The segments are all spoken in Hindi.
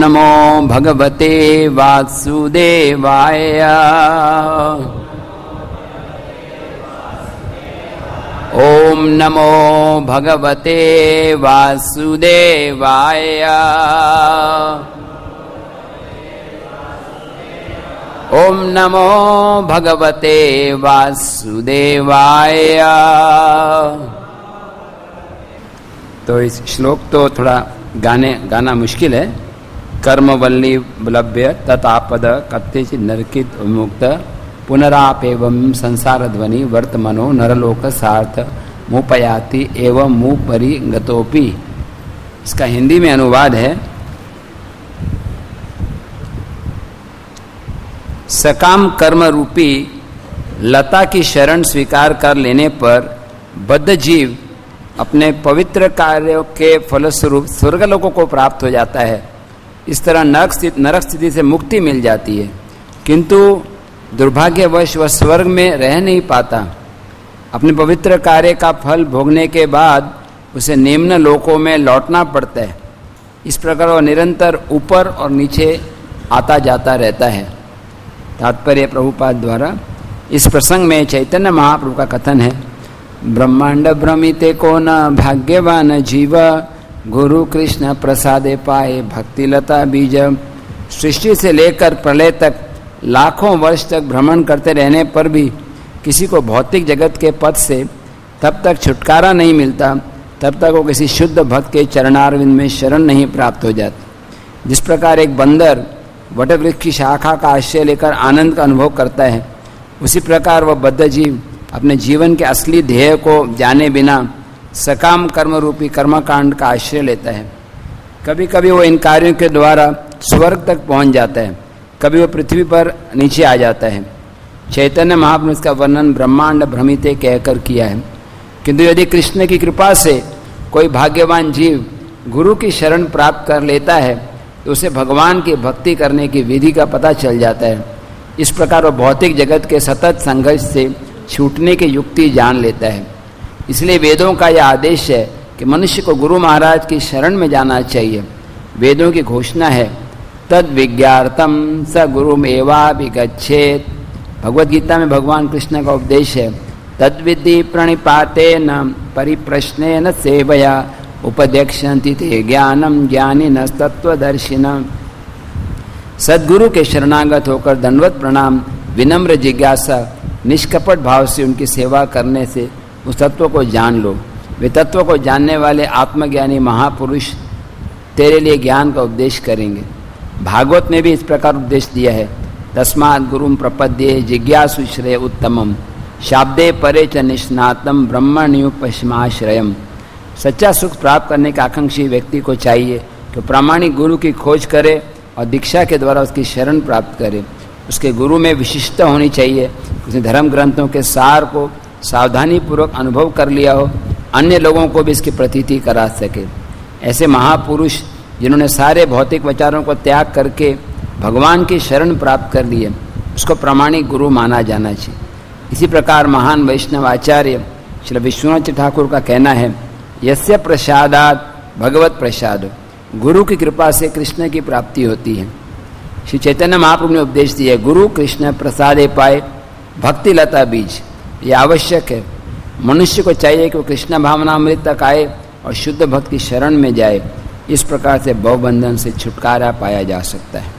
नमो भगवते वासुदेवाय। ओम नमो भगवते वासुदेवाय। ओम नमो भगवते वासुदेवाय। तो इस श्लोक तो थोड़ा गाना मुश्किल है। कर्मवल्ली लभ्य ततापद कथ्यचित् नरकित विमुक्त पुनरापेवं संसार ध्वनि वर्तमनो नरलोक सार्थ मुपयाति एवं मुपरि गतोपि। इसका हिंदी में अनुवाद है, सकाम कर्म रूपी लता की शरण स्वीकार कर लेने पर बद्ध जीव अपने पवित्र कार्यों के फलस्वरूप स्वर्गलोकों को प्राप्त हो जाता है। इस तरह नरक स्थिति से मुक्ति मिल जाती है, किंतु दुर्भाग्यवश वह स्वर्ग में रह नहीं पाता। अपने पवित्र कार्य का फल भोगने के बाद उसे निम्न लोकों में लौटना पड़ता है। इस प्रकार वह निरंतर ऊपर और नीचे आता जाता रहता है। तात्पर्य प्रभुपाद द्वारा। इस प्रसंग में चैतन्य महाप्रभु का कथन है, ब्रह्मांड भ्रमिते को न भाग्यवान जीव गुरु कृष्ण प्रसादे पाए भक्ति लता बीज। सृष्टि से लेकर प्रलय तक लाखों वर्ष तक भ्रमण करते रहने पर भी किसी को भौतिक जगत के पथ से तब तक छुटकारा नहीं मिलता, तब तक वो किसी शुद्ध भक्त के चरणारविंद में शरण नहीं प्राप्त हो जाती। जिस प्रकार एक बंदर वटवृक्ष की शाखा का आश्रय लेकर आनंद का अनुभव करता है, उसी प्रकार वह बद्ध जीव अपने जीवन के असली ध्येय को जाने बिना सकाम कर्म रूपी कर्मकांड का आश्रय लेता है। कभी कभी वो इन कार्यों के द्वारा स्वर्ग तक पहुंच जाता है, कभी वो पृथ्वी पर नीचे आ जाता है। चैतन्य महाप्रभु इसका वर्णन ब्रह्मांड भ्रमिते कहकर किया है। किंतु यदि कृष्ण की कृपा से कोई भाग्यवान जीव गुरु की शरण प्राप्त कर लेता है तो उसे भगवान की भक्ति करने की विधि का पता चल जाता है। इस प्रकार वह भौतिक जगत के सतत संघर्ष से छूटने की युक्ति जान लेता है। इसलिए वेदों का यह आदेश है कि मनुष्य को गुरु महाराज की शरण में जाना चाहिए। वेदों की घोषणा है, तद विज्ञार्थम स गुरुमेवाभिगच्छेत्। भगवद गीता में भगवान कृष्ण का उपदेश है, तद्विधि प्रणिपातेन परिप्रश्नेन सेवया उपदेक्षन्ति ते ज्ञानम ज्ञानिनः तत्त्वदर्शिनः। सद्गुरु के शरणागत होकर दंडवत प्रणाम विनम्र जिज्ञासा निष्कपट भाव से उनकी सेवा करने से उस तत्व को जान लो। वे तत्व को जानने वाले आत्मज्ञानी महापुरुष तेरे लिए ज्ञान का उपदेश करेंगे। भागवत ने भी इस प्रकार उपदेश दिया है, तस्मात् गुरुं प्रपद्ये जिज्ञासु श्रेय उत्तमम शाब्दे परे च निष्णातम ब्रह्मण्युपशमाश्रयम। सच्चा सुख प्राप्त करने के आकांक्षी व्यक्ति को चाहिए कि प्रामाणिक गुरु की खोज करे और दीक्षा के द्वारा उसकी शरण प्राप्त करे। उसके गुरु में विशिष्टता होनी चाहिए, उसने धर्म ग्रंथों के सार को सावधानी पूर्वक अनुभव कर लिया हो, अन्य लोगों को भी इसकी प्रतीति करा सके। ऐसे महापुरुष जिन्होंने सारे भौतिक विचारों को त्याग करके भगवान की शरण प्राप्त कर लिए, उसको प्रामाणिक गुरु माना जाना चाहिए। इसी प्रकार महान वैष्णव आचार्य श्री विश्वनाथ ठाकुर का कहना है, यस्य प्रसादात भगवत प्रसाद। गुरु की कृपा से कृष्ण की प्राप्ति होती है। श्री चैतन्य महाप्रभु ने उपदेश दिया, गुरु कृष्ण प्रसादे पाए भक्ति लता बीज। यह आवश्यक है। मनुष्य को चाहिए कि वो कृष्ण भावनामृत तक आए और शुद्ध भक्त की शरण में जाए। इस प्रकार से भवबंधन से छुटकारा पाया जा सकता है।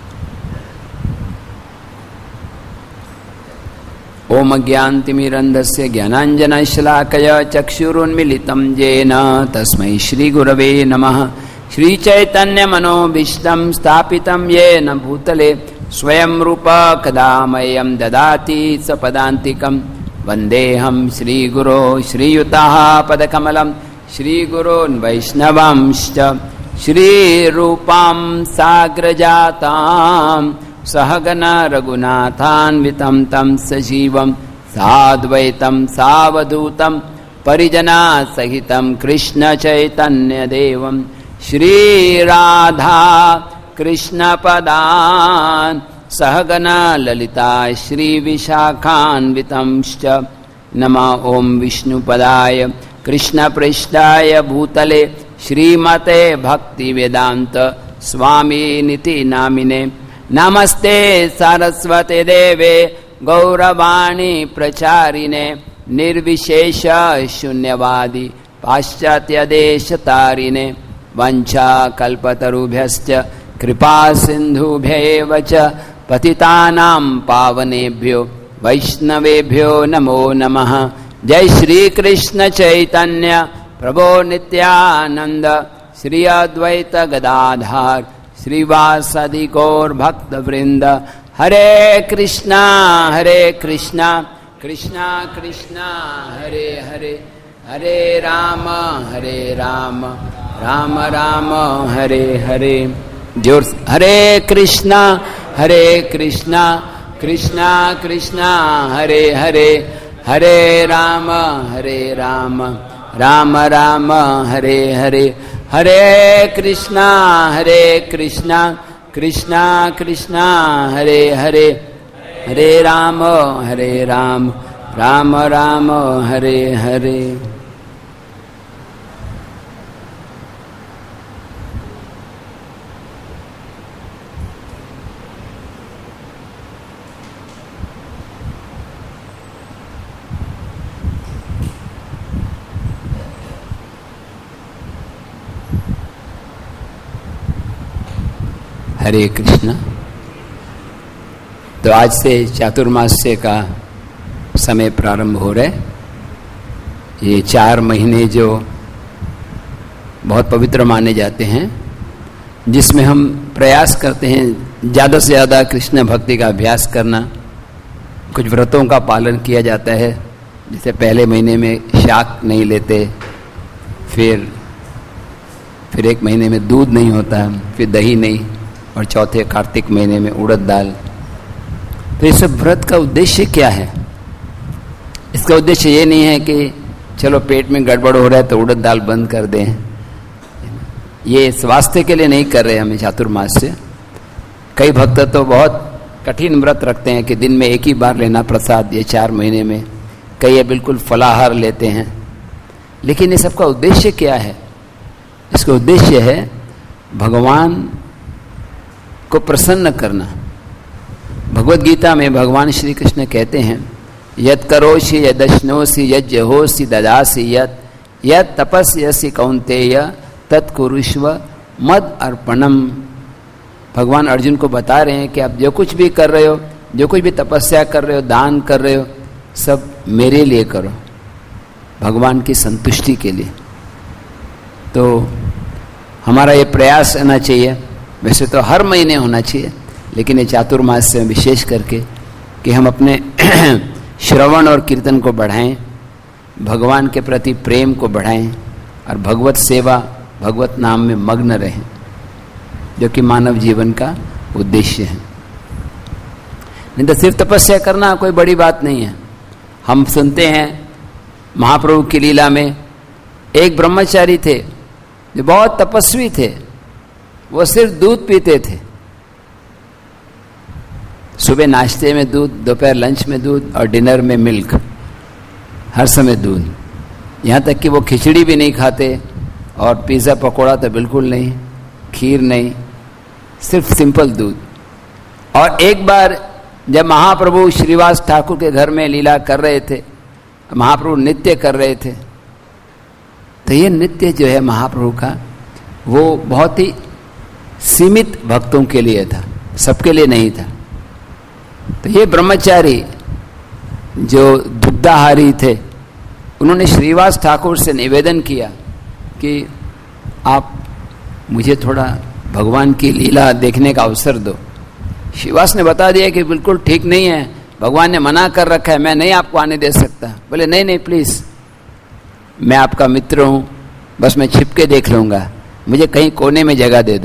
ओम ज्ञानतिमिरन्धस्य ज्ञानाञ्जनशलाकया चक्षुरुन्मीलितं येन तस्मै श्रीगुरवे नमः। श्रीचैतन्यमनोभीष्टं स्थापितं येन भूतले स्वयं रूपा कदा मह्यं ददाति सपदान्तिकं। वन्देऽहं श्रीगुरो श्रीयुताः पदकमलं श्रीगुरोन् वैष्णवांश्च श्रीरूपां साग्रजातां सहगना रघुनाथान्वितं तं सजीवं साद्वैतं सावधूतं परिजना सहितं कृष्ण चैतन्य देवं श्रीराधा कृष्ण पदान् सहगना ललिता श्रीविशाखान्वितंश्च। नमः ओं विष्णुपदाय कृष्णपृष्ठाय भूतले श्रीमते भक्तिवेदांत स्वामिनिति नामिने। नमस्ते सरस्वते देवे गौरवाणी प्रचारिणे निर्विशेष शून्यवादी पाश्चात्य देश तारिणे। वंशा कल्पतरुभ्यश्च कृपा सिन्धुभ्यैव च पतितानां पावनेभ्यो वैष्णवेभ्यो नमो नमः। जय श्री कृष्ण चैतन्य प्रभो नित्यानंद श्री अद्वैत गदाधर श्रीवासदि गौर भक्त वृंद। हरे कृष्णा कृष्णा कृष्णा हरे हरे, हरे राम राम राम हरे हरे। जोर से हरे कृष्णा कृष्णा कृष्णा हरे हरे, हरे राम राम राम हरे हरे। हरे कृष्णा कृष्णा कृष्णा हरे हरे, हरे राम राम राम हरे हरे। हरे कृष्ण। तो आज से चातुर्मास्य का समय प्रारंभ हो रहा है। ये 4 महीने जो बहुत पवित्र माने जाते हैं, जिसमें हम प्रयास करते हैं ज़्यादा से ज़्यादा कृष्ण भक्ति का अभ्यास करना। कुछ व्रतों का पालन किया जाता है, जैसे पहले महीने में शाक नहीं लेते, फिर 1 महीने में दूध नहीं होता, फिर दही नहीं, और चौथे कार्तिक महीने में उड़द दाल। तो इस व्रत का उद्देश्य क्या है? इसका उद्देश्य ये नहीं है कि चलो पेट में गड़बड़ हो रहा है तो उड़द दाल बंद कर दें। ये स्वास्थ्य के लिए नहीं कर रहे हमें चातुर्मास से। कई भक्त तो बहुत कठिन व्रत रखते हैं कि दिन में 1 ही बार लेना प्रसाद, ये 4 महीने में। कई ये बिल्कुल फलाहार लेते हैं। लेकिन ये सबका उद्देश्य क्या है? इसका उद्देश्य है भगवान को प्रसन्न करना। भगवद गीता में भगवान श्री कृष्ण कहते हैं, यत् करोषि यदश्नोषि यज्जहोषि ददासि यत् तपस्यसि कौन्तेय तत्कुरुष्व मद अर्पणम। भगवान अर्जुन को बता रहे हैं कि आप जो कुछ भी कर रहे हो, जो कुछ भी तपस्या कर रहे हो, दान कर रहे हो, सब मेरे लिए करो, भगवान की संतुष्टि के लिए। तो हमारा ये प्रयास रहना चाहिए। वैसे तो हर महीने होना चाहिए, लेकिन ये चातुर्मास से विशेष करके कि हम अपने श्रवण और कीर्तन को बढ़ाएं, भगवान के प्रति प्रेम को बढ़ाएं और भगवत सेवा, भगवत नाम में मग्न रहें, जो कि मानव जीवन का उद्देश्य है। नहीं तो सिर्फ तपस्या करना कोई बड़ी बात नहीं है। हम सुनते हैं महाप्रभु की लीला में एक ब्रह्मचारी थे जो बहुत तपस्वी थे। वो सिर्फ दूध पीते थे, सुबह नाश्ते में दूध, दोपहर लंच में दूध और डिनर में मिल्क, हर समय दूध। यहाँ तक कि वो खिचड़ी भी नहीं खाते और पिज़्ज़ा पकौड़ा तो बिल्कुल नहीं, खीर नहीं, सिर्फ सिंपल दूध। और एक बार जब महाप्रभु श्रीवास ठाकुर के घर में लीला कर रहे थे, महाप्रभु नृत्य कर रहे थे, तो ये नृत्य जो है महाप्रभु का, वो बहुत ही सीमित भक्तों के लिए था, सबके लिए नहीं था। तो ये ब्रह्मचारी जो दुग्धाहारी थे, उन्होंने श्रीवास ठाकुर से निवेदन किया कि आप मुझे थोड़ा भगवान की लीला देखने का अवसर दो। श्रीवास ने बता दिया कि बिल्कुल ठीक नहीं है, भगवान ने मना कर रखा है, मैं नहीं आपको आने दे सकता। बोले नहीं प्लीज़, मैं आपका मित्र हूँ, बस मैं छिप के देख लूँगा, मुझे कहीं कोने में जगह दे दो।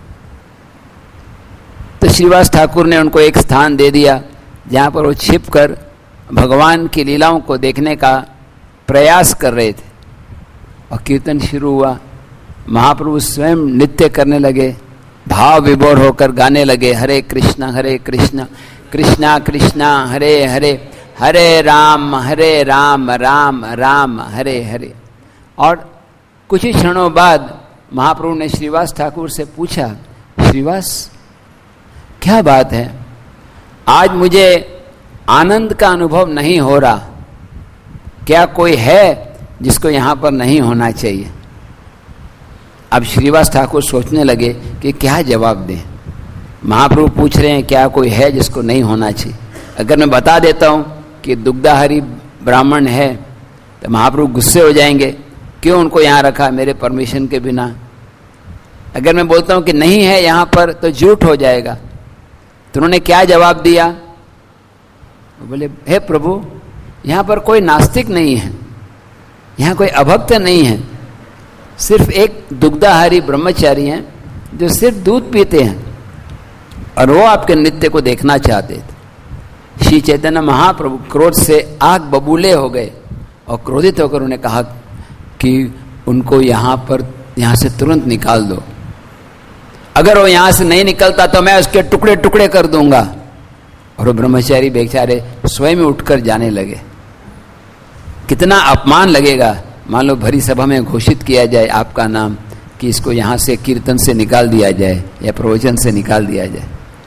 तो श्रीवास ठाकुर ने उनको एक स्थान दे दिया जहाँ पर वो छिप कर भगवान की लीलाओं को देखने का प्रयास कर रहे थे। और कीर्तन शुरू हुआ, महाप्रभु स्वयं नृत्य करने लगे, भाव विभोर होकर गाने लगे, हरे कृष्णा कृष्णा कृष्णा हरे हरे, हरे राम राम राम हरे हरे। और कुछ ही क्षणों बाद महाप्रभु ने श्रीवास ठाकुर से पूछा श्रीवास क्या बात है, आज मुझे आनंद का अनुभव नहीं हो रहा, क्या कोई है जिसको यहां पर नहीं होना चाहिए? अब श्रीवास ठाकुर सोचने लगे कि क्या जवाब दें। महाप्रभु पूछ रहे हैं क्या कोई है जिसको नहीं होना चाहिए। अगर मैं बता देता हूं कि दुग्धाहारी ब्राह्मण है तो महाप्रभु गुस्से हो जाएंगे, क्यों उनको यहाँ रखा मेरे परमिशन के बिना। अगर मैं बोलता हूं कि नहीं है यहाँ पर तो झूठ हो जाएगा। तो उन्होंने क्या जवाब दिया? वो बोले, हे प्रभु, यहाँ पर कोई नास्तिक नहीं है, यहाँ कोई अभक्त नहीं है, सिर्फ एक दुग्धाहारी ब्रह्मचारी हैं जो सिर्फ दूध पीते हैं और वो आपके नृत्य को देखना चाहते थे। श्री चैतन्य महाप्रभु क्रोध से आग बबूले हो गए और क्रोधित होकर उन्होंने कहा कि उनको यहाँ से तुरंत निकाल दो। अगर वो यहाँ से नहीं निकलता तो मैं उसके टुकड़े टुकड़े कर दूंगा। और वो ब्रह्मचारी बेचारे स्वयं उठकर जाने लगे। कितना अपमान लगेगा, मान लो भरी सभा में घोषित किया जाए आपका नाम कि इसको यहाँ से कीर्तन से निकाल दिया जाए या प्रवचन से निकाल दिया जाए।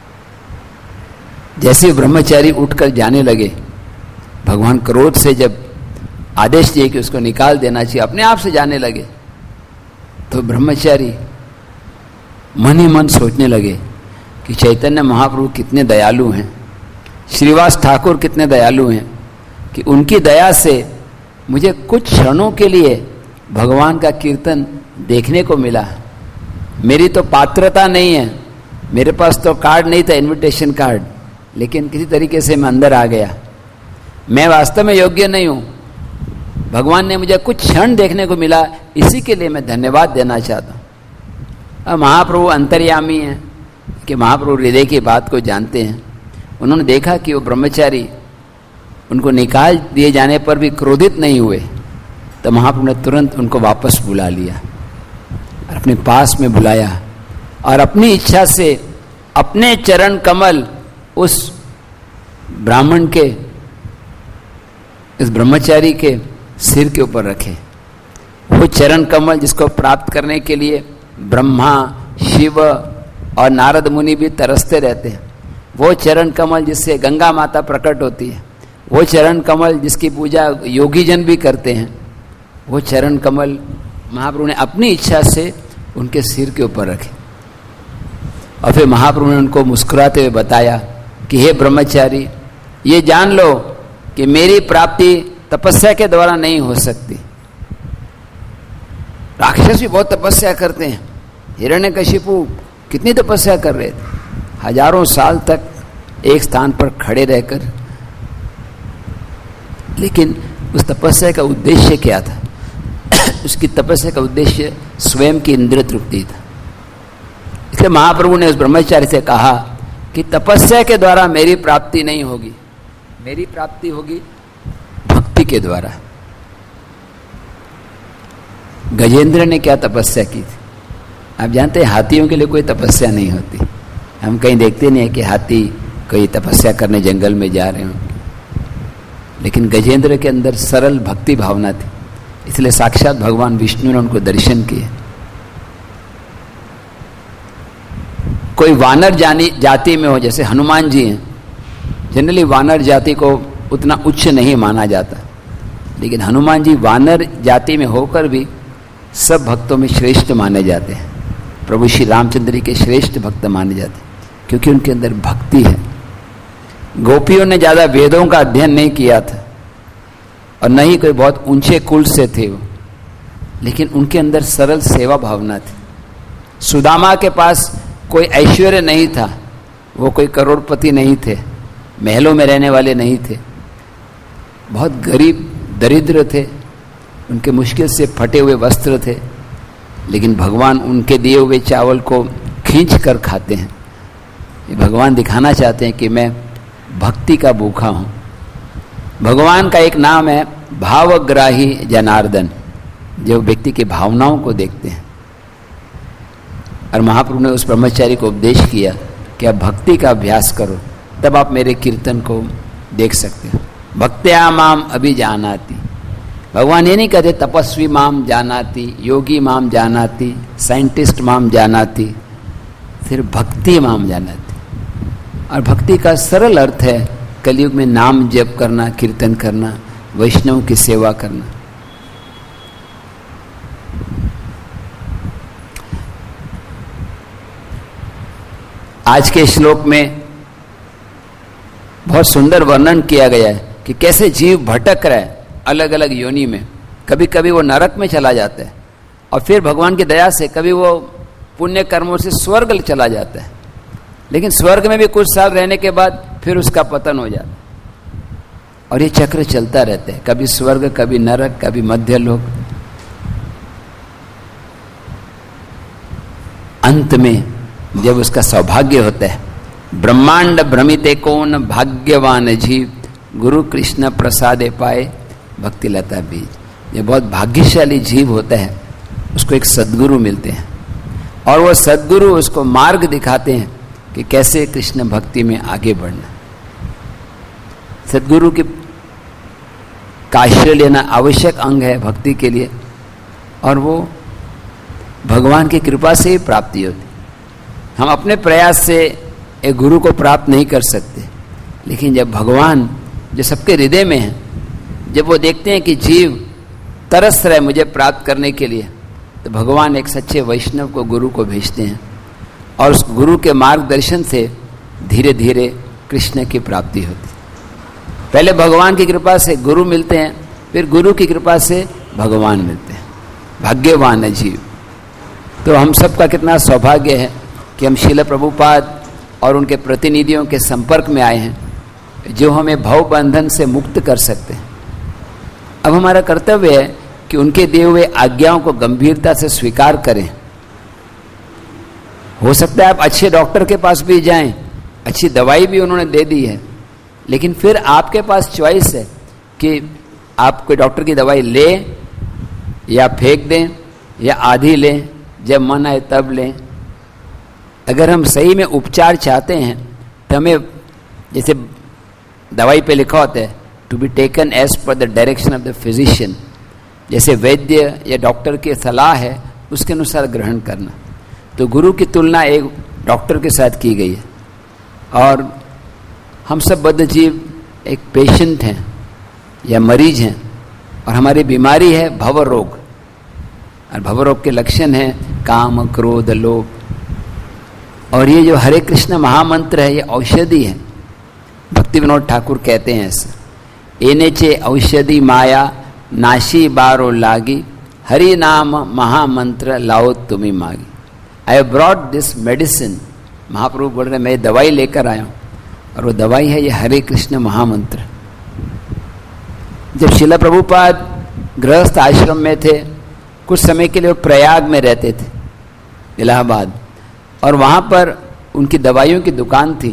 जैसे ब्रह्मचारी उठकर जाने लगे, भगवान क्रोध से जब आदेश दिए कि उसको निकाल देना चाहिए, अपने आप से जाने लगे, तो ब्रह्मचारी मन ही मन सोचने लगे कि चैतन्य महाप्रभु कितने दयालु हैं, श्रीवास ठाकुर कितने दयालु हैं कि उनकी दया से मुझे कुछ क्षणों के लिए भगवान का कीर्तन देखने को मिला। मेरी तो पात्रता नहीं है, मेरे पास तो कार्ड नहीं था, इनविटेशन कार्ड, लेकिन किसी तरीके से मैं अंदर आ गया। मैं वास्तव में योग्य नहीं हूं, भगवान ने मुझे कुछ क्षण देखने को मिला, इसी के लिए मैं धन्यवाद देना चाहता हूं। अब महाप्रभु अंतर्यामी हैं कि महाप्रभु हृदय की बात को जानते हैं। उन्होंने देखा कि वो ब्रह्मचारी उनको निकाल दिए जाने पर भी क्रोधित नहीं हुए, तो महाप्रभु ने तुरंत उनको वापस बुला लिया और अपने पास में बुलाया और अपनी इच्छा से अपने चरण कमल उस ब्राह्मण के, इस ब्रह्मचारी के सिर के ऊपर रखे। वो चरण कमल जिसको प्राप्त करने के लिए ब्रह्मा, शिव और नारद मुनि भी तरसते रहते हैं, वो चरण कमल जिससे गंगा माता प्रकट होती है, वो चरण कमल जिसकी पूजा योगी जन भी करते हैं, वो चरण कमल महाप्रभु ने अपनी इच्छा से उनके सिर के ऊपर रखे। और फिर महाप्रभु ने उनको मुस्कुराते हुए बताया कि हे ब्रह्मचारी, ये जान लो कि मेरी प्राप्ति तपस्या के द्वारा नहीं हो सकती। राक्षस भी बहुत तपस्या करते हैं। हिरण्यकशिपु कितनी तपस्या कर रहे थे, हजारों साल तक एक स्थान पर खड़े रहकर, लेकिन उस तपस्या का उद्देश्य क्या था? उसकी तपस्या का उद्देश्य स्वयं की इंद्रिय तृप्ति था। इसलिए महाप्रभु ने उस ब्रह्मचारी से कहा कि तपस्या के द्वारा मेरी प्राप्ति नहीं होगी, मेरी प्राप्ति होगी भक्ति के द्वारा। गजेंद्र ने क्या तपस्या की थी? आप जानते हैं हाथियों के लिए कोई तपस्या नहीं होती। हम कहीं देखते नहीं है कि हाथी कोई तपस्या करने जंगल में जा रहे हों, लेकिन गजेंद्र के अंदर सरल भक्ति भावना थी, इसलिए साक्षात भगवान विष्णु ने उनको दर्शन किए। कोई वानर जाति में हो, जैसे हनुमान जी हैं, जनरली वानर जाति को उतना उच्च नहीं माना जाता, लेकिन हनुमान जी वानर जाति में होकर भी सब भक्तों में श्रेष्ठ माने जाते हैं। प्रभु श्री रामचंद्र के श्रेष्ठ भक्त माने जाते हैं क्योंकि उनके अंदर भक्ति है। गोपियों ने ज्यादा वेदों का अध्ययन नहीं किया था और न ही कोई बहुत ऊंचे कुल से थे वो, लेकिन उनके अंदर सरल सेवा भावना थी। सुदामा के पास कोई ऐश्वर्य नहीं था, वो कोई करोड़पति नहीं थे, महलों में रहने वाले नहीं थे, बहुत गरीब दरिद्र थे, उनके मुश्किल से फटे हुए वस्त्र थे, लेकिन भगवान उनके दिए हुए चावल को खींच कर खाते हैं। ये भगवान दिखाना चाहते हैं कि मैं भक्ति का भूखा हूँ। भगवान का एक नाम है भावग्राही जनार्दन, जो व्यक्ति की भावनाओं को देखते हैं। और महाप्रभु ने उस ब्रह्मचारी को उपदेश किया कि आप भक्ति का अभ्यास करो, तब आप मेरे कीर्तन को देख सकते हो। भक्त्या माम अभिजानाति। भगवान ये नहीं कहते तपस्वी माम जानाति, योगी माम जानाति, साइंटिस्ट माम जानाति, सिर्फ भक्ति माम जानते। और भक्ति का सरल अर्थ है कलयुग में नाम जप करना, कीर्तन करना, वैष्णव की सेवा करना। आज के श्लोक में बहुत सुंदर वर्णन किया गया है कि कैसे जीव भटक रहा है अलग अलग योनि में। कभी कभी वो नरक में चला जाता है और फिर भगवान की दया से कभी वो पुण्य कर्मों से स्वर्ग चला जाता है, लेकिन स्वर्ग में भी कुछ साल रहने के बाद फिर उसका पतन हो जाता है। और ये चक्र चलता रहता है, कभी स्वर्ग, कभी नरक, कभी मध्य लोक। अंत में जब उसका सौभाग्य होता है, ब्रह्मांड भ्रमिते कौन भाग्यवान जीव, गुरु कृष्ण प्रसादे पाए भक्ति लता बीज। ये बहुत भाग्यशाली जीव होता है, उसको एक सद्गुरु मिलते हैं और वो सद्गुरु उसको मार्ग दिखाते हैं कि कैसे कृष्ण भक्ति में आगे बढ़ना। सद्गुरु की का आश्रय लेना आवश्यक अंग है भक्ति के लिए, और वो भगवान की कृपा से ही प्राप्ति होती। हम अपने प्रयास से एक गुरु को प्राप्त नहीं कर सकते, लेकिन जब भगवान जो सबके हृदय में है, जब वो देखते हैं कि जीव तरस रहे मुझे प्राप्त करने के लिए, तो भगवान एक सच्चे वैष्णव को, गुरु को भेजते हैं और उस गुरु के मार्गदर्शन से धीरे धीरे कृष्ण की प्राप्ति होती है। पहले भगवान की कृपा से गुरु मिलते हैं, फिर गुरु की कृपा से भगवान मिलते हैं। भाग्यवान है जीव। तो हम सबका कितना सौभाग्य है कि हम श्रील प्रभुपाद और उनके प्रतिनिधियों के संपर्क में आए हैं, जो हमें भव बंधन से मुक्त कर सकते हैं। अब हमारा कर्तव्य है कि उनके दिए हुए आज्ञाओं को गंभीरता से स्वीकार करें। हो सकता है आप अच्छे डॉक्टर के पास भी जाएं, अच्छी दवाई भी उन्होंने दे दी है, लेकिन फिर आपके पास चॉइस है कि आप कोई डॉक्टर की दवाई ले या फेंक दें या आधी लें, जब मन आए तब लें। अगर हम सही में उपचार चाहते हैं तो हमें, जैसे दवाई पे लिखा होता है, to be taken as per the direction of the physician, जैसे वैद्य या डॉक्टर की सलाह है उसके अनुसार ग्रहण करना। तो गुरु की तुलना एक डॉक्टर के साथ की गई है। और हम सब बद्ध जीव एक पेशेंट हैं या मरीज हैं, और हमारी बीमारी है भव रोग, और भव रोग के लक्षण हैं काम, क्रोध, लोभ। और ये जो हरे कृष्ण महामंत्र है, ये औषधि है। भक्ति विनोद ठाकुर कहते हैं ऐसे, एनेचे औषधि माया नाशी बारो लागी, हरि नाम महामंत्र लाओ तुम्हें मागी। I have brought this medicine. Mahaprabhu बोल रहे मैं दवाई लेकर आया हूँ, और वो दवाई है ये हरे कृष्ण महामंत्र। जब श्रील प्रभुपाद गृहस्थ आश्रम में थे, कुछ समय के लिए वो प्रयाग में रहते थे, इलाहाबाद, और वहाँ पर उनकी दवाइयों की दुकान थी।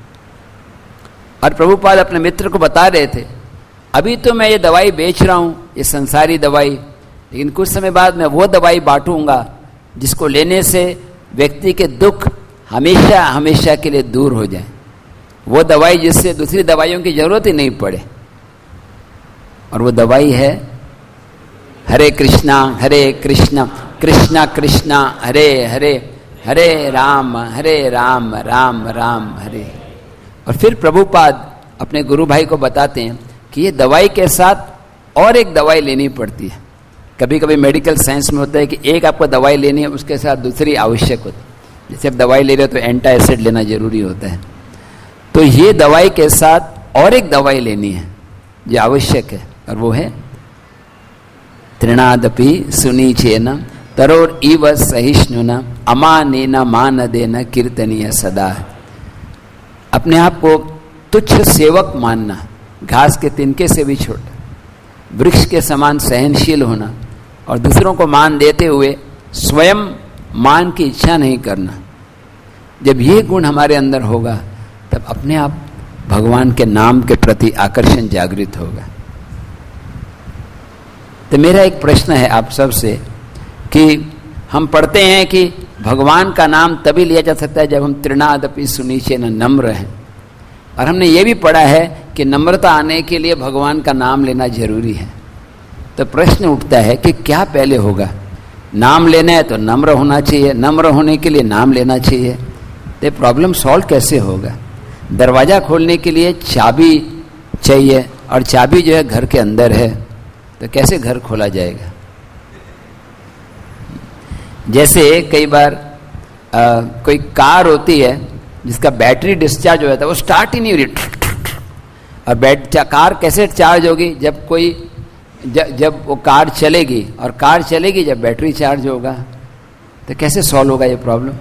और प्रभुपाद अपने मित्र को बता रहे थे, अभी तो मैं ये दवाई बेच रहा हूँ, ये संसारी दवाई, लेकिन कुछ समय बाद मैं वो दवाई बांटूंगा जिसको लेने से व्यक्ति के दुख हमेशा हमेशा के लिए दूर हो जाए। वो दवाई जिससे दूसरी दवाइयों की जरूरत ही नहीं पड़े। और वो दवाई है हरे कृष्णा कृष्णा कृष्णा हरे हरे, हरे राम राम राम हरे। और फिर प्रभुपाद अपने गुरु भाई को बताते हैं कि ये दवाई के साथ और एक दवाई लेनी पड़ती है। कभी कभी मेडिकल साइंस में होता है कि एक आपको दवाई लेनी है, उसके साथ दूसरी आवश्यक होती है। जैसे आप दवाई ले रहे हो तो एंटी एसिड लेना जरूरी होता है, तो ये दवाई के साथ और एक दवाई लेनी है जो आवश्यक है, और वो है तृणादपि सुनीचेन तरोर इव सहिष्णुना अमानेन मानदेन कीर्तनीय सदा। अपने आप को तुच्छ सेवक मानना, घास के तिनके से भी छोटा, वृक्ष के समान सहनशील होना, और दूसरों को मान देते हुए स्वयं मान की इच्छा नहीं करना। जब ये गुण हमारे अंदर होगा तब अपने आप भगवान के नाम के प्रति आकर्षण जागृत होगा। तो मेरा एक प्रश्न है आप सब से कि हम पढ़ते हैं कि भगवान का नाम तभी लिया जा सकता है जब हम तृणादपि सुनीचेन नम्र हैं, और हमने ये भी पढ़ा है कि नम्रता आने के लिए भगवान का नाम लेना जरूरी है। तो प्रश्न उठता है कि क्या पहले होगा? नाम लेना है तो नम्र होना चाहिए, नम्र होने के लिए नाम लेना चाहिए, तो ये प्रॉब्लम सॉल्व कैसे होगा? दरवाजा खोलने के लिए चाबी चाहिए और चाबी जो है घर के अंदर है, तो कैसे घर खोला जाएगा? जैसे कई बार कोई कार होती है जिसका बैटरी डिस्चार्ज हो जाता है, वो स्टार्ट ही नहीं हो रही, और कार कैसे चार्ज होगी? जब वो कार चलेगी, और कार चलेगी जब बैटरी चार्ज होगा। तो कैसे सॉल्व होगा ये प्रॉब्लम?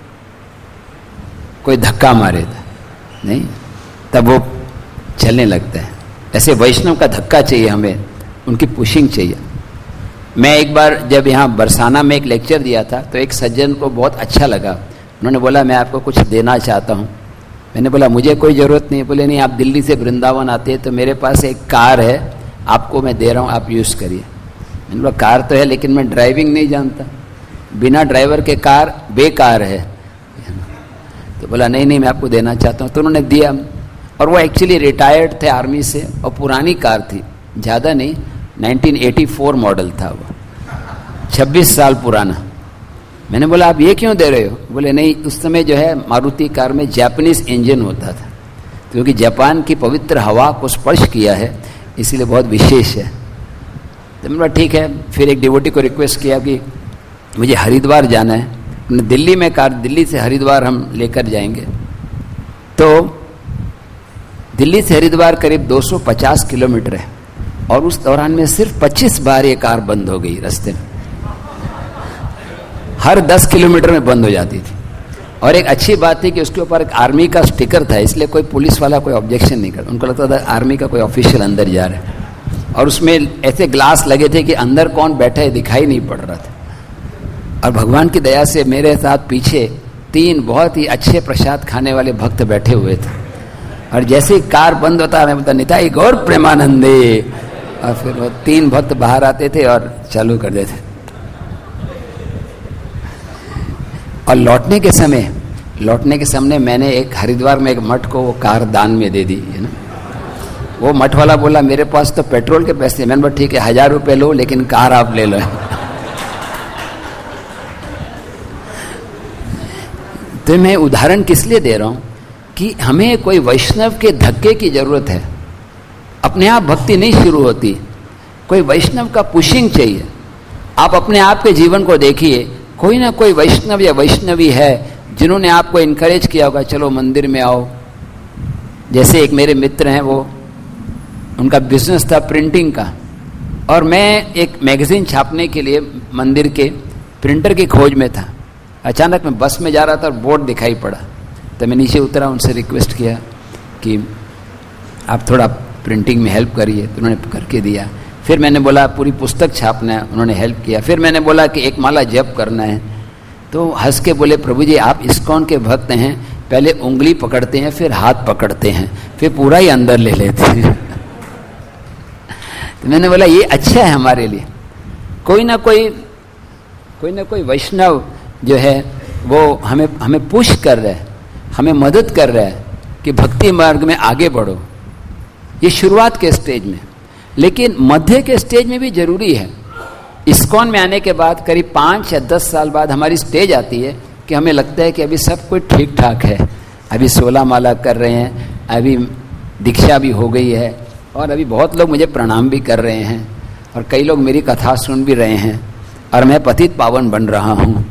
कोई धक्का मारे था नहीं, तब वो चलने लगता है। ऐसे वैष्णव का धक्का चाहिए हमें, उनकी पुशिंग चाहिए। मैं एक बार जब यहाँ बरसाना में एक लेक्चर दिया था, तो एक सज्जन को बहुत अच्छा लगा। उन्होंने बोला मैं आपको कुछ देना चाहता हूँ। मैंने बोला मुझे कोई ज़रूरत नहीं। बोले नहीं, आप दिल्ली से वृंदावन आते हैं तो मेरे पास एक कार है, आपको मैं दे रहा हूँ, आप यूज़ करिए। मैंने बोला कार तो है लेकिन मैं ड्राइविंग नहीं जानता, बिना ड्राइवर के कार बेकार है। तो बोला नहीं नहीं, मैं आपको देना चाहता हूँ। तो उन्होंने दिया, और वो एक्चुअली रिटायर्ड थे आर्मी से, और पुरानी कार थी, ज़्यादा नहीं, 1984 मॉडल था वो, 26 साल पुराना। मैंने बोला आप ये क्यों दे रहे हो? बोले नहीं, उस समय जो है मारुति कार में जापानीज इंजन होता था, क्योंकि जापान की पवित्र हवा को स्पर्श किया है, इसीलिए बहुत विशेष है। तो मैंने बोला ठीक है। फिर एक डिवोटी को रिक्वेस्ट किया कि मुझे हरिद्वार जाना है, दिल्ली में कार, दिल्ली से हरिद्वार हम लेकर जाएंगे। तो दिल्ली से हरिद्वार करीब 250 किलोमीटर है, और उस दौरान में सिर्फ 25 बार ये कार बंद हो गई रास्ते में, हर 10 किलोमीटर में बंद हो जाती थी। और एक अच्छी बात थी कि उसके ऊपर एक आर्मी का स्टिकर था, इसलिए कोई पुलिस वाला कोई ऑब्जेक्शन नहीं करता, उनको लगता था आर्मी का कोई ऑफिशियल अंदर जा रहा है। और उसमें ऐसे ग्लास लगे थे कि अंदर कौन बैठा है दिखाई नहीं पड़ रहा था। और भगवान की दया से मेरे साथ पीछे 3 बहुत ही अच्छे प्रसाद खाने वाले भक्त बैठे हुए थे, और जैसे ही कार बंद होता मैं बोलता निताई गौर प्रेमानंदे, और फिर वो 3 भक्त बाहर आते थे और चालू कर देते। और लौटने के समय मैंने एक हरिद्वार में एक मठ को वो कार दान में दे दी है ना। वो मठ वाला बोला मेरे पास तो पेट्रोल के पैसे। मैंने बोला ठीक है 1000 रुपये लो, लेकिन कार आप ले लो। तो मैं उदाहरण किस लिए दे रहा हूं कि हमें कोई वैष्णव के धक्के की जरूरत है। अपने आप भक्ति नहीं शुरू होती, कोई वैष्णव का पुशिंग चाहिए। आप अपने आप के जीवन को देखिए, कोई ना कोई वैष्णव या वैष्णवी है जिन्होंने आपको इनकरेज किया होगा, चलो मंदिर में आओ। जैसे एक मेरे मित्र हैं, वो उनका बिजनेस था प्रिंटिंग का, और मैं एक मैगजीन छापने के लिए मंदिर के प्रिंटर की खोज में था। अचानक मैं बस में जा रहा था और बोर्ड दिखाई पड़ा, तो मैं नीचे उतरा, उनसे रिक्वेस्ट किया कि आप थोड़ा प्रिंटिंग में हेल्प करिए, तो उन्होंने करके दिया। फिर मैंने बोला पूरी पुस्तक छापना है, उन्होंने हेल्प किया। फिर मैंने बोला कि एक माला जप करना है, तो हंस के बोले प्रभु जी आप इस्कॉन के भक्त हैं, पहले उंगली पकड़ते हैं, फिर हाथ पकड़ते हैं, फिर पूरा ही अंदर ले लेते हैं। तो मैंने बोला ये अच्छा है हमारे लिए, कोई ना कोई वैष्णव जो है वो हमें पुश कर रहा है, हमें मदद कर रहा है कि भक्ति मार्ग में आगे बढ़ो। ये शुरुआत के स्टेज में, लेकिन मध्य के स्टेज में भी जरूरी है। इस्कॉन में आने के बाद करीब 5 या 10 साल बाद हमारी स्टेज आती है कि हमें लगता है कि अभी सब कुछ ठीक ठाक है, अभी 16 माला कर रहे हैं, अभी दीक्षा भी हो गई है, और अभी बहुत लोग मुझे प्रणाम भी कर रहे हैं, और कई लोग मेरी कथा सुन भी रहे हैं, और मैं पतित पावन बन रहा हूँ।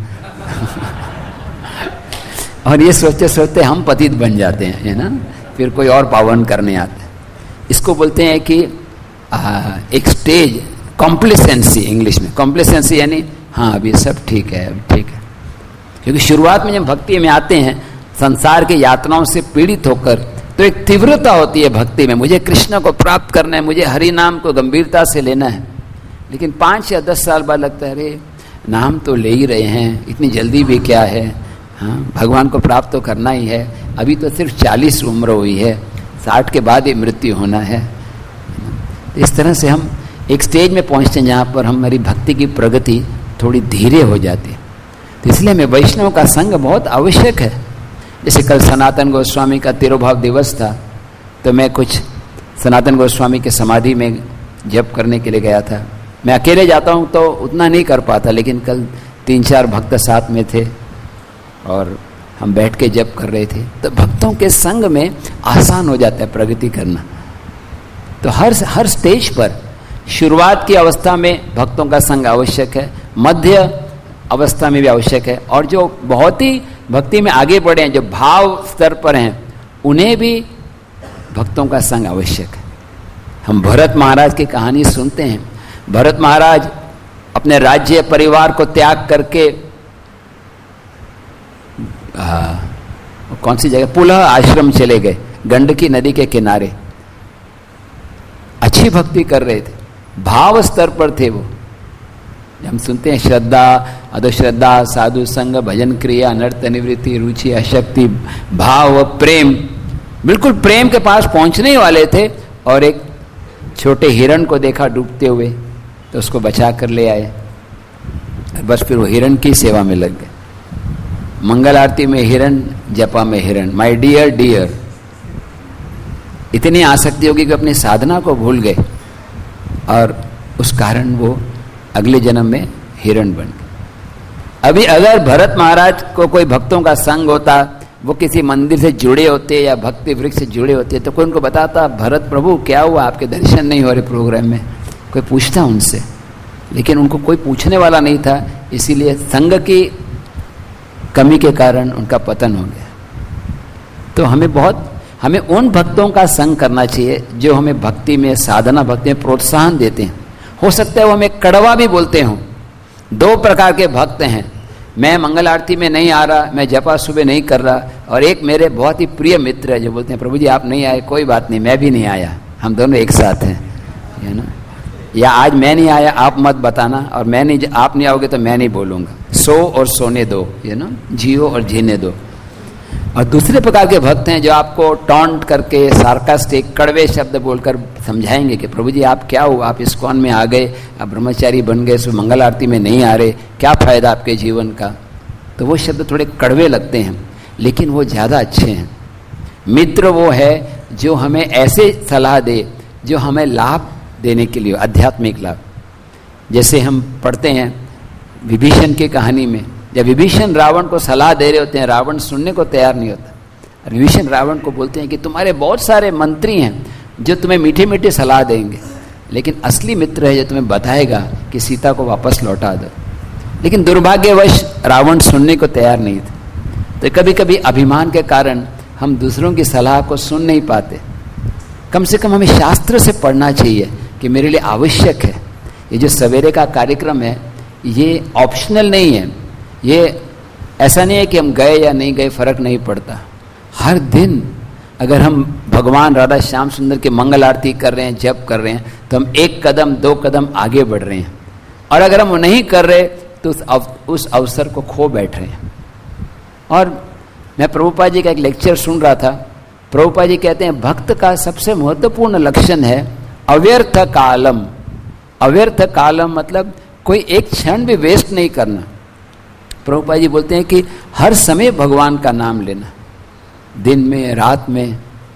और ये सोचते सोचते हम पतित बन जाते हैं, है ना, फिर कोई और पावन करने आता है। इसको बोलते हैं कि एक स्टेज कॉम्प्लेसेंसी, इंग्लिश में कॉम्प्लेसेंसी, यानी हाँ अभी सब ठीक है, अभी ठीक है। क्योंकि शुरुआत में जब भक्ति में आते हैं संसार की यातनाओं से पीड़ित होकर, तो एक तीव्रता होती है भक्ति में, मुझे कृष्ण को प्राप्त करना है, मुझे हरि नाम को गंभीरता से लेना है। लेकिन 5 या 10 साल बाद लगता है अरे नाम तो ले ही रहे हैं, इतनी जल्दी भी क्या है, हाँ भगवान को प्राप्त तो करना ही है, अभी तो सिर्फ 40 उम्र हुई है, 60 के बाद ही मृत्यु होना है। तो इस तरह से हम एक स्टेज में पहुंचते हैं जहाँ पर हमारी भक्ति की प्रगति थोड़ी धीरे हो जाती है। तो इसलिए हमें वैष्णव का संग बहुत आवश्यक है। जैसे कल सनातन गोस्वामी का तिरुभाव दिवस था, तो मैं कुछ सनातन गोस्वामी के समाधि में जप करने के लिए गया था। मैं अकेले जाता हूँ तो उतना नहीं कर पाता, लेकिन कल 3-4 भक्त साथ में थे, और हम बैठ के जप कर रहे थे। तो भक्तों के संग में आसान हो जाता है प्रगति करना। तो हर स्टेज पर शुरुआत की अवस्था में भक्तों का संग आवश्यक है, मध्य अवस्था में भी आवश्यक है, और जो बहुत ही भक्ति में आगे बढ़े हैं, जो भाव स्तर पर हैं, उन्हें भी भक्तों का संग आवश्यक है। हम भरत महाराज की कहानी सुनते हैं। भरत महाराज अपने राज्य परिवार को त्याग करके कौन सी जगह, पुलह आश्रम चले गए, गंडकी नदी के किनारे। अच्छी भक्ति कर रहे थे, भाव स्तर पर थे वो। हम सुनते हैं श्रद्धा, अधश्रद्धा, साधु संग, भजन क्रिया, नर्त निवृत्ति, रुचि, आसक्ति, भाव, प्रेम। बिल्कुल प्रेम के पास पहुंचने वाले थे और एक छोटे हिरण को देखा डूबते हुए, तो उसको बचा कर ले आए। बस फिर वो हिरण की सेवा में लग गए। मंगल आरती में हिरण, जपा में हिरण, माय डियर डियर। इतनी आसक्ति होगी कि अपनी साधना को भूल गए, और उस कारण वो अगले जन्म में हिरण बन गए। अभी अगर भरत महाराज को कोई भक्तों का संग होता, वो किसी मंदिर से जुड़े होते या भक्ति वृक्ष से जुड़े होते, तो कोई उनको बताता, भरत प्रभु क्या हुआ, आपके दर्शन नहीं हो रहे प्रोग्राम में, कोई पूछता उनसे। लेकिन उनको कोई पूछने वाला नहीं था, इसीलिए संग की कमी के कारण उनका पतन हो गया। तो हमें उन भक्तों का संग करना चाहिए जो हमें भक्ति में, साधना भक्ति में प्रोत्साहन देते हैं। हो सकता है वो हमें कड़वा भी बोलते हों। दो प्रकार के भक्त हैं, मैं मंगल आरती में नहीं आ रहा, मैं जपा सुबह नहीं कर रहा, और एक मेरे बहुत ही प्रिय मित्र है जो बोलते हैं प्रभु जी आप नहीं आए, कोई बात नहीं, मैं भी नहीं आया, हम दोनों एक साथ हैं, है ना। या आज मैं नहीं आया, आप मत बताना, और मैं नहीं, आप नहीं आओगे तो मैं नहीं बोलूँगा, सो और सोने दो, है ना, जियो और जीने दो। और दूसरे प्रकार के भक्त हैं जो आपको टॉन्ट करके, सार्कास्टिक, कड़वे शब्द बोलकर समझाएंगे कि प्रभु जी आप क्या हुआ, आप इस्कॉन में आ गए, आप ब्रह्मचारी बन गए, सो मंगल आरती में नहीं आ रहे, क्या फायदा आपके जीवन का। तो वो शब्द थोड़े कड़वे लगते हैं, लेकिन वो ज़्यादा अच्छे हैं। मित्र वो है जो हमें ऐसे सलाह दे जो हमें लाभ देने के लिए, आध्यात्मिक लाभ। जैसे हम पढ़ते हैं विभीषण की कहानी में, जब विभीषण रावण को सलाह दे रहे होते हैं, रावण सुनने को तैयार नहीं होता। विभीषण रावण को बोलते हैं कि तुम्हारे बहुत सारे मंत्री हैं जो तुम्हें मीठे मीठे सलाह देंगे, लेकिन असली मित्र है जो तुम्हें बताएगा कि सीता को वापस लौटा दो। लेकिन दुर्भाग्यवश रावण सुनने को तैयार नहीं था। तो कभी कभी अभिमान के कारण हम दूसरों की सलाह को सुन नहीं पाते। कम से कम हमें शास्त्र से पढ़ना चाहिए कि मेरे लिए आवश्यक है। ये जो सवेरे का कार्यक्रम है ये ऑप्शनल नहीं है, ये ऐसा नहीं है कि हम गए या नहीं गए फर्क नहीं पड़ता। हर दिन अगर हम भगवान राधा श्याम सुंदर की मंगल आरती कर रहे हैं, जप कर रहे हैं, तो हम एक कदम दो कदम आगे बढ़ रहे हैं। और अगर हम वो नहीं कर रहे तो उस अवसर को खो बैठ रहे हैं। और मैं प्रभुपाद जी का एक लेक्चर सुन रहा था। प्रभुपाद जी कहते हैं भक्त का सबसे महत्वपूर्ण लक्षण है अव्यर्थ कालम। अव्यर्थ कालम मतलब कोई एक क्षण भी वेस्ट नहीं करना। प्रभुपाद जी बोलते हैं कि हर समय भगवान का नाम लेना, दिन में, रात में।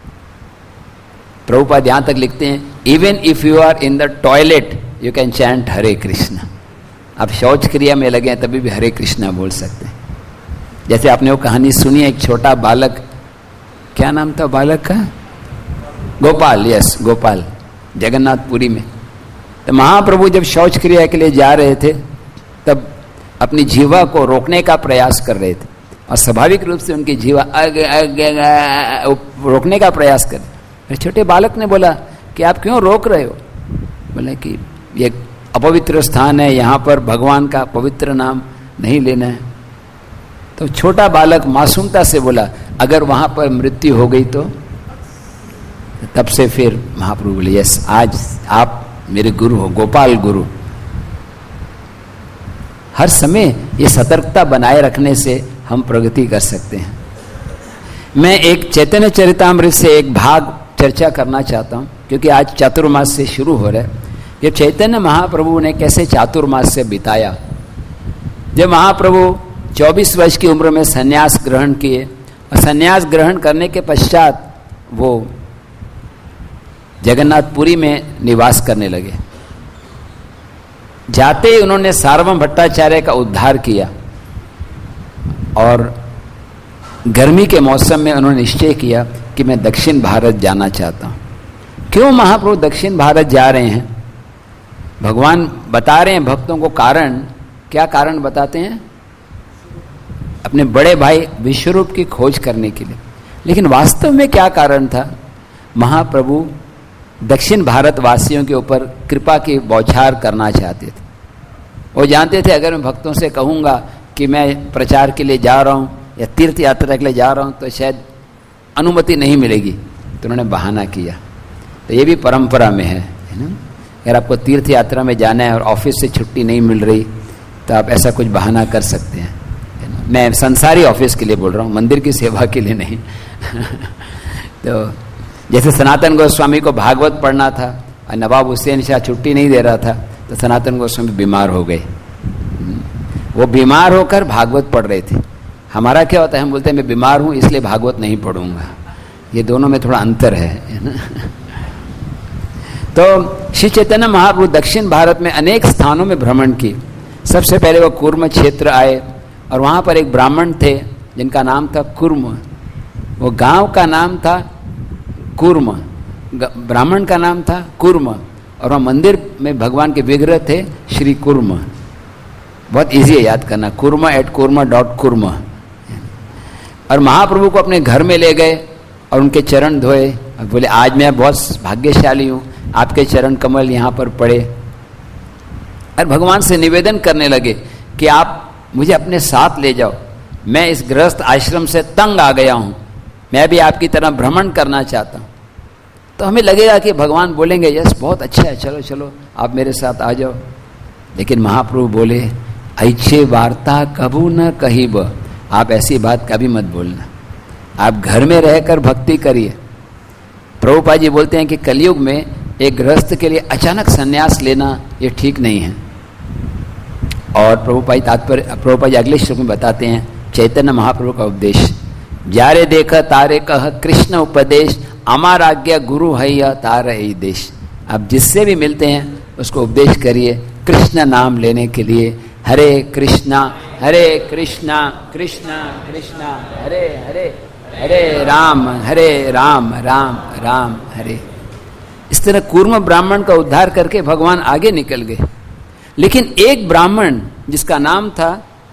प्रभुपाद यहां तक लिखते हैं even if you are in the toilet you can chant Hare Krishna. आप शौच क्रिया में लगे हैं तभी भी हरे कृष्णा बोल सकते हैं। जैसे आपने वो कहानी सुनी है, एक छोटा बालक, क्या नाम था बालक का? गोपाल। यस, गोपाल, जगन्नाथपुरी में। तो महाप्रभु जब शौच क्रिया के लिए जा रहे थे तब अपनी जीवा को रोकने का प्रयास कर रहे थे, और स्वाभाविक रूप से उनकी जीवा रोकने का प्रयास कर। छोटे बालक ने बोला कि आप क्यों रोक रहे हो? बोले कि ये अपवित्र स्थान है, यहाँ पर भगवान का पवित्र नाम नहीं लेना है। तो छोटा बालक मासूमता से बोला अगर वहां पर मृत्यु हो गई तो? तब से फिर महाप्रभु बोले यस, आज आप मेरे गुरु हो, गोपाल गुरु। हर समय ये सतर्कता बनाए रखने से हम प्रगति कर सकते हैं। मैं एक चैतन्य चरितामृत से एक भाग चर्चा करना चाहता हूं, क्योंकि आज चातुर्मास से शुरू हो रहा है। ये चैतन्य महाप्रभु ने कैसे चातुर्मास से बिताया। जब महाप्रभु 24 वर्ष की उम्र में संन्यास ग्रहण किए, और संन्यास ग्रहण करने के पश्चात वो जगन्नाथपुरी में निवास करने लगे। जाते ही उन्होंने सार्वभौम भट्टाचार्य का उद्धार किया, और गर्मी के मौसम में उन्होंने निश्चय किया कि मैं दक्षिण भारत जाना चाहता हूँ। क्यों महाप्रभु दक्षिण भारत जा रहे हैं? भगवान बता रहे हैं भक्तों को कारण। क्या कारण बताते हैं? अपने बड़े भाई विश्वरूप की खोज करने के लिए। लेकिन वास्तव में क्या कारण था? महाप्रभु दक्षिण भारत वासियों के ऊपर कृपा की बौछार करना चाहते थे। वो जानते थे अगर मैं भक्तों से कहूँगा कि मैं प्रचार के लिए जा रहा हूँ या तीर्थ यात्रा के लिए जा रहा हूँ तो शायद अनुमति नहीं मिलेगी, तो उन्होंने बहाना किया। तो ये भी परंपरा में है ना? अगर आपको तीर्थ यात्रा में जाना है और ऑफिस से छुट्टी नहीं मिल रही तो आप ऐसा कुछ बहाना कर सकते हैं, है ना? मैं संसारी ऑफिस के लिए बोल रहा हूँ, मंदिर की सेवा के लिए नहीं। तो जैसे सनातन गोस्वामी को भागवत पढ़ना था और नवाब हुसैन शाह छुट्टी नहीं दे रहा था तो सनातन गोस्वामी बीमार हो गए। वो बीमार होकर भागवत पढ़ रहे थे। हमारा क्या होता है, हम बोलते हैं मैं बीमार हूँ इसलिए भागवत नहीं पढ़ूंगा। ये दोनों में थोड़ा अंतर है ना? तो श्री चैतन्य महाप्रभु दक्षिण भारत में अनेक स्थानों में भ्रमण की। सबसे पहले वो कुर्म क्षेत्र आए और वहाँ पर एक ब्राह्मण थे जिनका नाम था कुर्म। वो गांव का नाम था कुर्म, ब्राह्मण का नाम था कुर्म, और वहाँ मंदिर में भगवान के विग्रह थे श्री कुर्म। बहुत इजी है याद करना, kurma@kurma.kurma। और महाप्रभु को अपने घर में ले गए और उनके चरण धोए और बोले आज मैं बहुत भाग्यशाली हूँ, आपके चरण कमल यहाँ पर पड़े। और भगवान से निवेदन करने लगे कि आप मुझे अपने साथ ले जाओ, मैं इस गृहस्थ आश्रम से तंग आ गया हूँ, मैं भी आपकी तरह भ्रमण करना चाहता हूँ। तो हमें लगेगा कि भगवान बोलेंगे यस बहुत अच्छा है, चलो चलो आप मेरे साथ आ जाओ। लेकिन महाप्रभु बोले ऐसे वार्ता कबू न कहिब, आप ऐसी बात कभी मत बोलना, आप घर में रहकर भक्ति करिए। प्रभुपाद जी बोलते हैं कि कलयुग में एक गृहस्थ के लिए अचानक संन्यास लेना ये ठीक नहीं है। और प्रभुपाद जी अगले श्लोक में बताते हैं चैतन्य महाप्रभु का उपदेश, जारे देख तारे कह कृष्ण उपदेश, अमार आज्ञा गुरु हैया तार ही देश। आप जिससे भी मिलते हैं उसको उपदेश करिए कृष्ण नाम लेने के लिए, हरे कृष्णा कृष्णा कृष्णा हरे हरे, हरे राम राम राम हरे। इस तरह कूर्म ब्राह्मण का उद्धार करके भगवान आगे निकल गए। लेकिन एक ब्राह्मण जिसका नाम था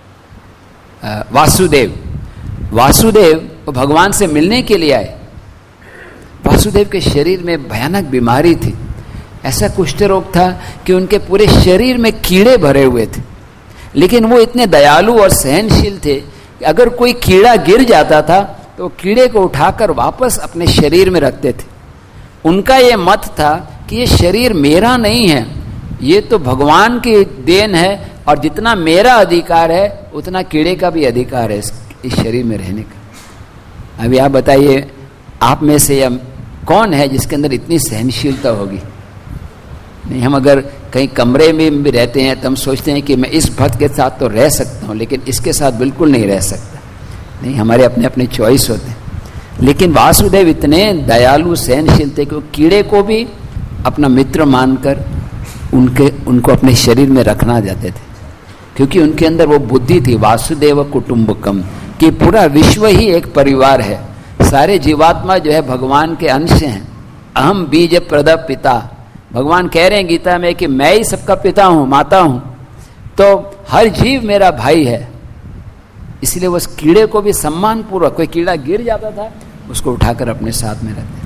वासुदेव वो भगवान से मिलने के लिए आए। वासुदेव के शरीर में भयानक बीमारी थी, ऐसा कुष्ठ रोग था कि उनके पूरे शरीर में कीड़े भरे हुए थे। लेकिन वो इतने दयालु और सहनशील थे कि अगर कोई कीड़ा गिर जाता था तो कीड़े को उठाकर वापस अपने शरीर में रखते थे। उनका ये मत था कि ये शरीर मेरा नहीं है, ये तो भगवान की देन है और जितना मेरा अधिकार है उतना कीड़े का भी अधिकार है इस शरीर में रहने का। अभी आप बताइए आप में से कौन है जिसके अंदर इतनी सहनशीलता होगी? नहीं, हम अगर कहीं कमरे में भी रहते हैं तो हम सोचते हैं कि मैं इस भक्त के साथ तो रह सकता हूँ लेकिन इसके साथ बिल्कुल नहीं रह सकता। नहीं, हमारे अपने अपने चॉइस होते हैं। लेकिन वासुदेव इतने दयालु सहनशील थे कि वो कीड़े को भी अपना मित्र मानकर उनको अपने शरीर में रखना चाहते थे, क्योंकि उनके अंदर वो बुद्धि थी वासुदेव कुटुंबकम, कि पूरा विश्व ही एक परिवार है, सारे जीवात्मा जो है भगवान के अंश हैं। अहम बीज प्रद पिता, भगवान कह रहे हैं गीता में कि मैं ही सबका पिता हूँ, माता हूँ, तो हर जीव मेरा भाई है। इसलिए उस कीड़े को भी सम्मान पूर्वक, कोई कीड़ा गिर जाता था उसको उठाकर अपने साथ में रखते।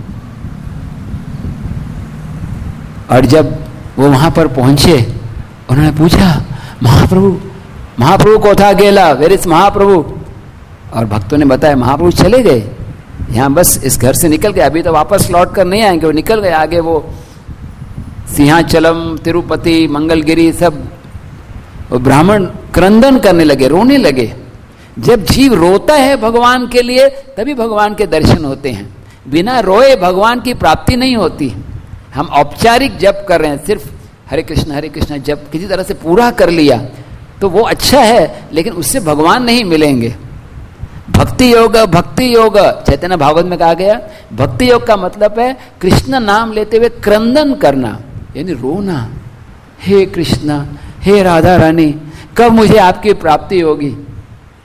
और जब वो वहां पर पहुंचे उन्होंने पूछा महाप्रभु को था गेला, वेर इज महाप्रभु? और भक्तों ने बताया महाप्रभु चले गए, यहाँ बस इस घर से निकल गए, अभी तो वापस लौट कर नहीं आएंगे, वो निकल गए आगे, वो सिंहाचलम, तिरुपति, मंगलगिरी सब। वो ब्राह्मण क्रंदन करने लगे, रोने लगे। जब जीव रोता है भगवान के लिए तभी भगवान के दर्शन होते हैं, बिना रोए भगवान की प्राप्ति नहीं होती। हम औपचारिक जप कर रहे हैं, सिर्फ हरे कृष्ण जप किसी तरह से पूरा कर लिया तो वो अच्छा है, लेकिन उससे भगवान नहीं मिलेंगे। भक्ति योग चैतन्य भागवत में कहा गया, भक्ति योग का मतलब है कृष्ण नाम लेते हुए क्रंदन करना, यानी रोना, हे कृष्णा, हे राधा रानी, कब मुझे आपकी प्राप्ति होगी।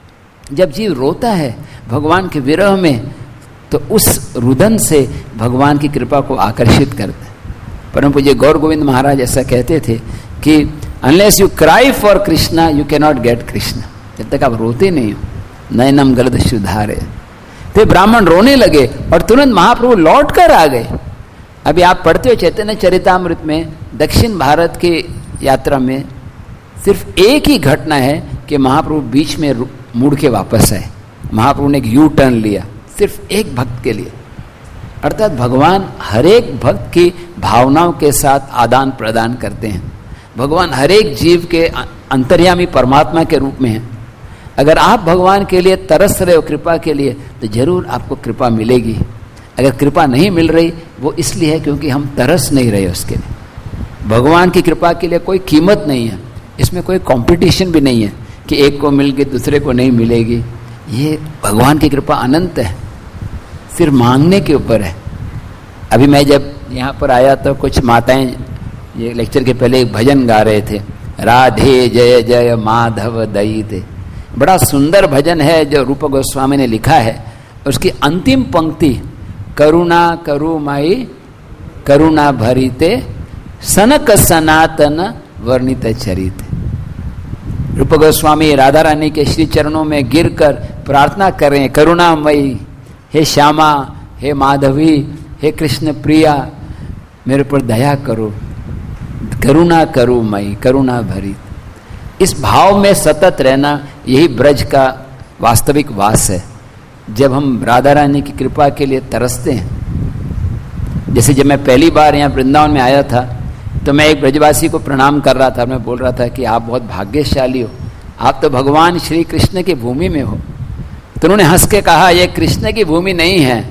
जब जीव रोता है भगवान के विरह में, तो उस रुदन से भगवान की कृपा को आकर्षित करता है। परम पूज्य गौर गोविंद महाराज ऐसा कहते थे कि unless you cry for Krishna you can not get Krishna. जब तक आप रोते नहीं हो, नयनम गलद सुधारे। तो ब्राह्मण रोने लगे और तुरंत महाप्रभु लौट कर आ गए। अभी आप पढ़ते हो चैतन्य चरितामृत में, दक्षिण भारत की यात्रा में सिर्फ एक ही घटना है कि महाप्रभु बीच में मुड़ के वापस आए। महाप्रभु ने एक यू टर्न लिया सिर्फ एक भक्त के लिए। अर्थात भगवान हर एक भक्त की भावनाओं के साथ आदान प्रदान करते हैं। भगवान हर एक जीव के अंतर्यामी परमात्मा के रूप में है। अगर आप भगवान के लिए तरस रहे हो कृपा के लिए, तो जरूर आपको कृपा मिलेगी। अगर कृपा नहीं मिल रही, वो इसलिए है क्योंकि हम तरस नहीं रहे उसके लिए। भगवान की कृपा के लिए कोई कीमत नहीं है, इसमें कोई कंपटीशन भी नहीं है कि एक को मिल गई दूसरे को नहीं मिलेगी। ये भगवान की कृपा अनंत है, सिर्फ मांगने के ऊपर है। अभी मैं जब यहाँ पर आया तो कुछ माताएं ये लेक्चर के पहले एक भजन गा रहे थे, राधे जय जय माधव दई थे। बड़ा सुंदर भजन है जो रूप गोस्वामी ने लिखा है। उसकी अंतिम पंक्ति, करुणा करु माई करुणा भरीते सनक सनातन वर्णित चरित। रूप गोस्वामी राधा रानी के श्री चरणों में गिरकर प्रार्थना कर रहे हैं, करुणामयी हे श्यामा, हे माधवी, हे कृष्ण प्रिया, मेरे पर दया करो, करुणा करो मई करुणा भरी। इस भाव में सतत रहना, यही ब्रज का वास्तविक वास है। जब हम राधा रानी की कृपा के लिए तरसते हैं। जैसे जब मैं पहली बार यहाँ वृंदावन में आया था, तो मैं एक ब्रजवासी को प्रणाम कर रहा था। मैं बोल रहा था कि आप बहुत भाग्यशाली हो, आप तो भगवान श्री कृष्ण की भूमि में हो। तो उन्होंने हंस के कहा, यह कृष्ण की भूमि नहीं है,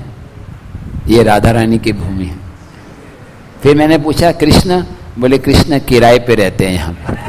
ये राधा रानी की भूमि है। फिर मैंने पूछा, कृष्ण? बोले कृष्ण किराए पे रहते हैं यहाँ पर।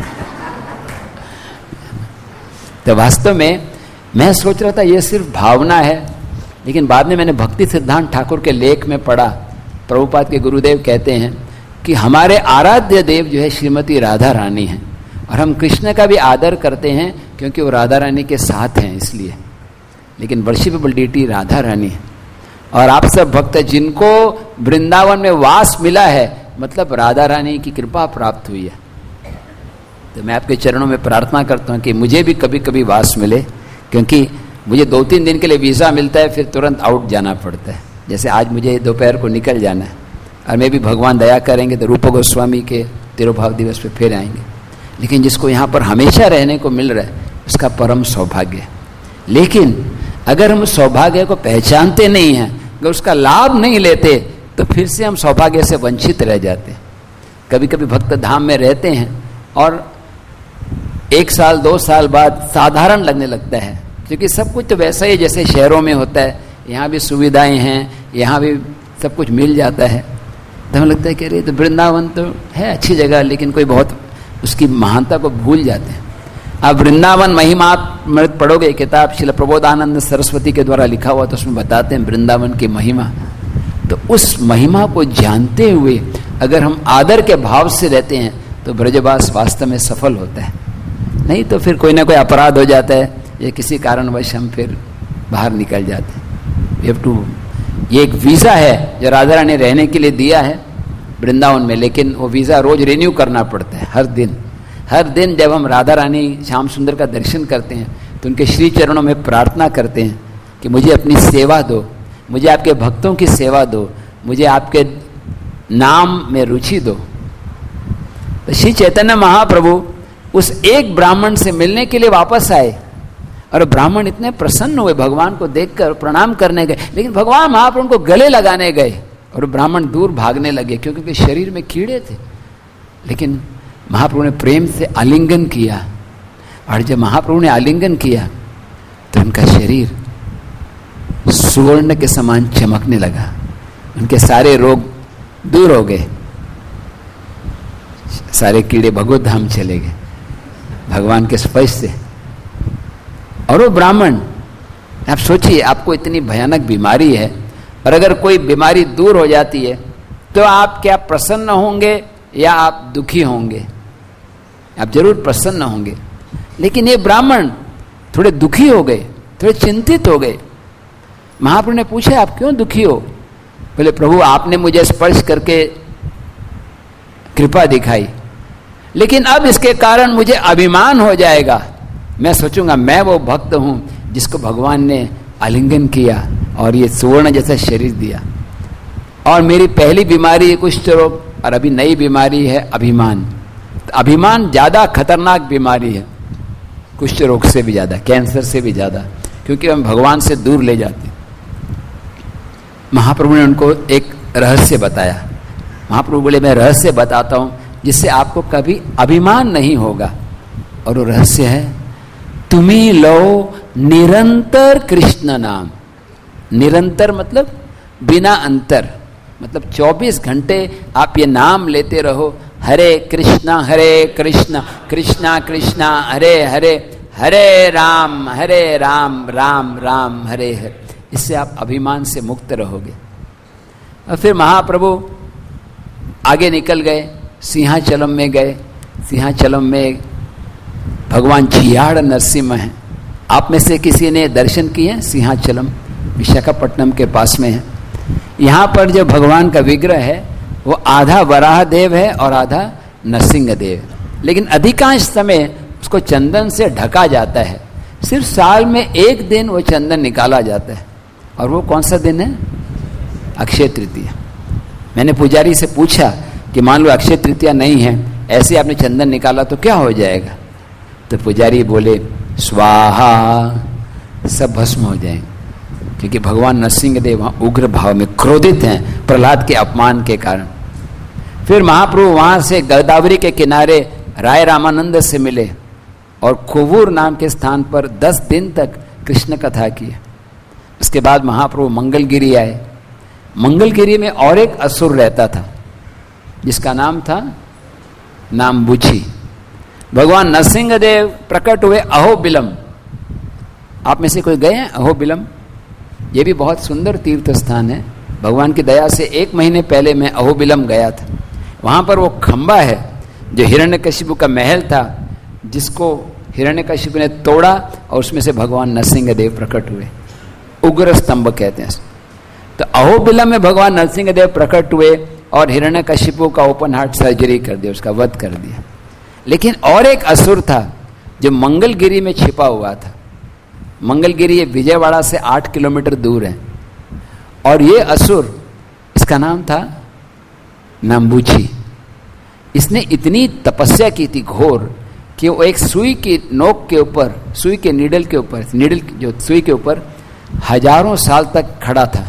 तो वास्तव में मैं सोच रहा था ये सिर्फ भावना है, लेकिन बाद में मैंने भक्ति सिद्धांत ठाकुर के लेख में पढ़ा। प्रभुपाद के गुरुदेव कहते हैं कि हमारे आराध्य देव जो है श्रीमती राधा रानी हैं, और हम कृष्ण का भी आदर करते हैं क्योंकि वो राधा रानी के साथ हैं इसलिए। लेकिन वर्शिपेबल डीटी राधा रानी है। और आप सब भक्त जिनको वृंदावन में वास मिला है, मतलब राधा रानी की कृपा प्राप्त हुई है। तो मैं आपके चरणों में प्रार्थना करता हूँ कि मुझे भी कभी कभी वास मिले, क्योंकि मुझे 2-3 दिन के लिए वीज़ा मिलता है, फिर तुरंत आउट जाना पड़ता है। जैसे आज मुझे दोपहर को निकल जाना है, और मैं भी भगवान दया करेंगे तो रूप गोस्वामी के तिरुभाव दिवस पे फिर आएंगे। लेकिन जिसको यहाँ पर हमेशा रहने को मिल रहा है, उसका परम सौभाग्य है। लेकिन अगर हम सौभाग्य को पहचानते नहीं हैं, अगर उसका लाभ नहीं लेते, तो फिर से हम सौभाग्य से वंचित रह जाते हैं। कभी कभी भक्त धाम में रहते हैं और 1 साल 2 साल बाद साधारण लगने लगता है, क्योंकि सब कुछ तो वैसा ही जैसे शहरों में होता है। यहाँ भी सुविधाएं हैं, यहाँ भी सब कुछ मिल जाता है। तो हमें लगता है कि अरे तो वृंदावन तो है अच्छी जगह, लेकिन कोई बहुत उसकी महानता को भूल जाते हैं। आप वृंदावन महिमा पढ़ोगे, किताब श्रील प्रबोधानंद सरस्वती के द्वारा लिखा हुआ, तो उसमें बताते हैं वृंदावन की महिमा। तो उस महिमा को जानते हुए अगर हम आदर के भाव से रहते हैं, तो ब्रजवास वास्तव में सफल होता है। नहीं तो फिर कोई ना कोई अपराध हो जाता है, या किसी कारणवश हम फिर बाहर निकल जाते हैं। ये एक वीज़ा है जो राधा रानी रहने के लिए दिया है वृंदावन में, लेकिन वो वीज़ा रोज रिन्यू करना पड़ता है। हर दिन जब हम राधा रानी श्याम सुंदर का दर्शन करते हैं, तो उनके श्री चरणों में प्रार्थना करते हैं कि मुझे अपनी सेवा दो, मुझे आपके भक्तों की सेवा दो, मुझे आपके नाम में रुचि दो। तो श्री चैतन्य महाप्रभु उस एक ब्राह्मण से मिलने के लिए वापस आए, और ब्राह्मण इतने प्रसन्न हुए, भगवान को देखकर प्रणाम करने गए। लेकिन भगवान महाप्रभु को गले लगाने गए, और ब्राह्मण दूर भागने लगे, क्योंकि उनके शरीर में कीड़े थे। लेकिन महाप्रभु ने प्रेम से आलिंगन किया, और जब महाप्रभु ने आलिंगन किया, तो उनका शरीर सुवर्ण के समान चमकने लगा। उनके सारे रोग दूर हो गए, सारे कीड़े भगवत धाम चले गए भगवान के स्पर्श से। और वो ब्राह्मण, आप सोचिए, आपको इतनी भयानक बीमारी है, और अगर कोई बीमारी दूर हो जाती है, तो आप क्या प्रसन्न होंगे या आप दुखी होंगे? आप जरूर प्रसन्न होंगे। लेकिन ये ब्राह्मण थोड़े दुखी हो गए, थोड़े चिंतित हो गए। महाप्रभु ने पूछा, आप क्यों दुखी हो? बोले, प्रभु आपने मुझे स्पर्श करके कृपा दिखाई, लेकिन अब इसके कारण मुझे अभिमान हो जाएगा। मैं सोचूंगा मैं वो भक्त हूं जिसको भगवान ने आलिंगन किया और ये सुवर्ण जैसा शरीर दिया, और मेरी पहली बीमारी है कुष्ठ रोग, और अभी नई बीमारी है अभिमान। तो अभिमान ज्यादा खतरनाक बीमारी है, कुष्ठ रोग से भी ज्यादा, कैंसर से भी ज्यादा, क्योंकि हम भगवान से दूर ले जाते। महाप्रभु ने उनको एक रहस्य बताया। महाप्रभु बोले, मैं रहस्य बताता हूं जिससे आपको कभी अभिमान नहीं होगा, और वो रहस्य है, तुम्ही लो निरंतर कृष्ण नाम। निरंतर मतलब बिना अंतर, मतलब 24 घंटे आप ये नाम लेते रहो, हरे कृष्णा कृष्णा कृष्णा हरे हरे, हरे राम राम राम हरे हरे। इससे आप अभिमान से मुक्त रहोगे। और फिर महाप्रभु आगे निकल गए, सिंहाचलम में गए। सिंहाचलम में भगवान चियाड़ नरसिम्हा हैं। आप में से किसी ने दर्शन किए? सिंहाचलम विशाखापट्टनम के पास में है। यहाँ पर जो भगवान का विग्रह है वो आधा वराह देव है और आधा नरसिंह देव, लेकिन अधिकांश समय उसको चंदन से ढका जाता है। सिर्फ साल में एक दिन वो चंदन निकाला जाता है, और वो कौन सा दिन है? अक्षय तृतीया। मैंने पुजारी से पूछा कि मान लो अक्षय तृतीया नहीं है, ऐसे आपने चंदन निकाला तो क्या हो जाएगा? तो पुजारी बोले, स्वाहा, सब भस्म हो जाएंगे, क्योंकि भगवान नरसिंह देव वहां उग्र भाव में क्रोधित हैं प्रहलाद के अपमान के कारण। फिर महाप्रभु वहां से गोदावरी के किनारे राय रामानंद से मिले और कोवूर नाम के स्थान पर 10 दिन तक कृष्ण कथा की। उसके बाद महाप्रभु मंगलगिरी आए। मंगलगिरी में और एक असुर रहता था जिसका नाम था नामबुची। भगवान नरसिंह देव प्रकट हुए अहोबिलम। आप में से कोई गए हैं अहोबिलम? ये भी बहुत सुंदर तीर्थ स्थान है। भगवान की दया से 1 महीने पहले मैं अहोबिलम गया था। वहां पर वो खंबा है जो हिरण्यकशिपु का महल था, जिसको हिरण्यकशिपु ने तोड़ा और उसमें से भगवान नरसिंह देव प्रकट हुए। उग्र स्तंभ कहते हैं। तो अहोबिलम में भगवान नरसिंह देव प्रकट हुए और हिरण्यकशिपु का ओपन हार्ट सर्जरी कर दिया, उसका वध कर दिया। लेकिन और एक असुर था जो मंगलगिरी में छिपा हुआ था। मंगलगिरी ये विजयवाड़ा से 8 किलोमीटर दूर है, और ये असुर, इसका नाम था नाम्बुची। इसने इतनी तपस्या की थी घोर कि वो एक सुई की नोक के ऊपर, सुई के नीडल के ऊपर, नीडल जो सुई के ऊपर हजारों साल तक खड़ा था,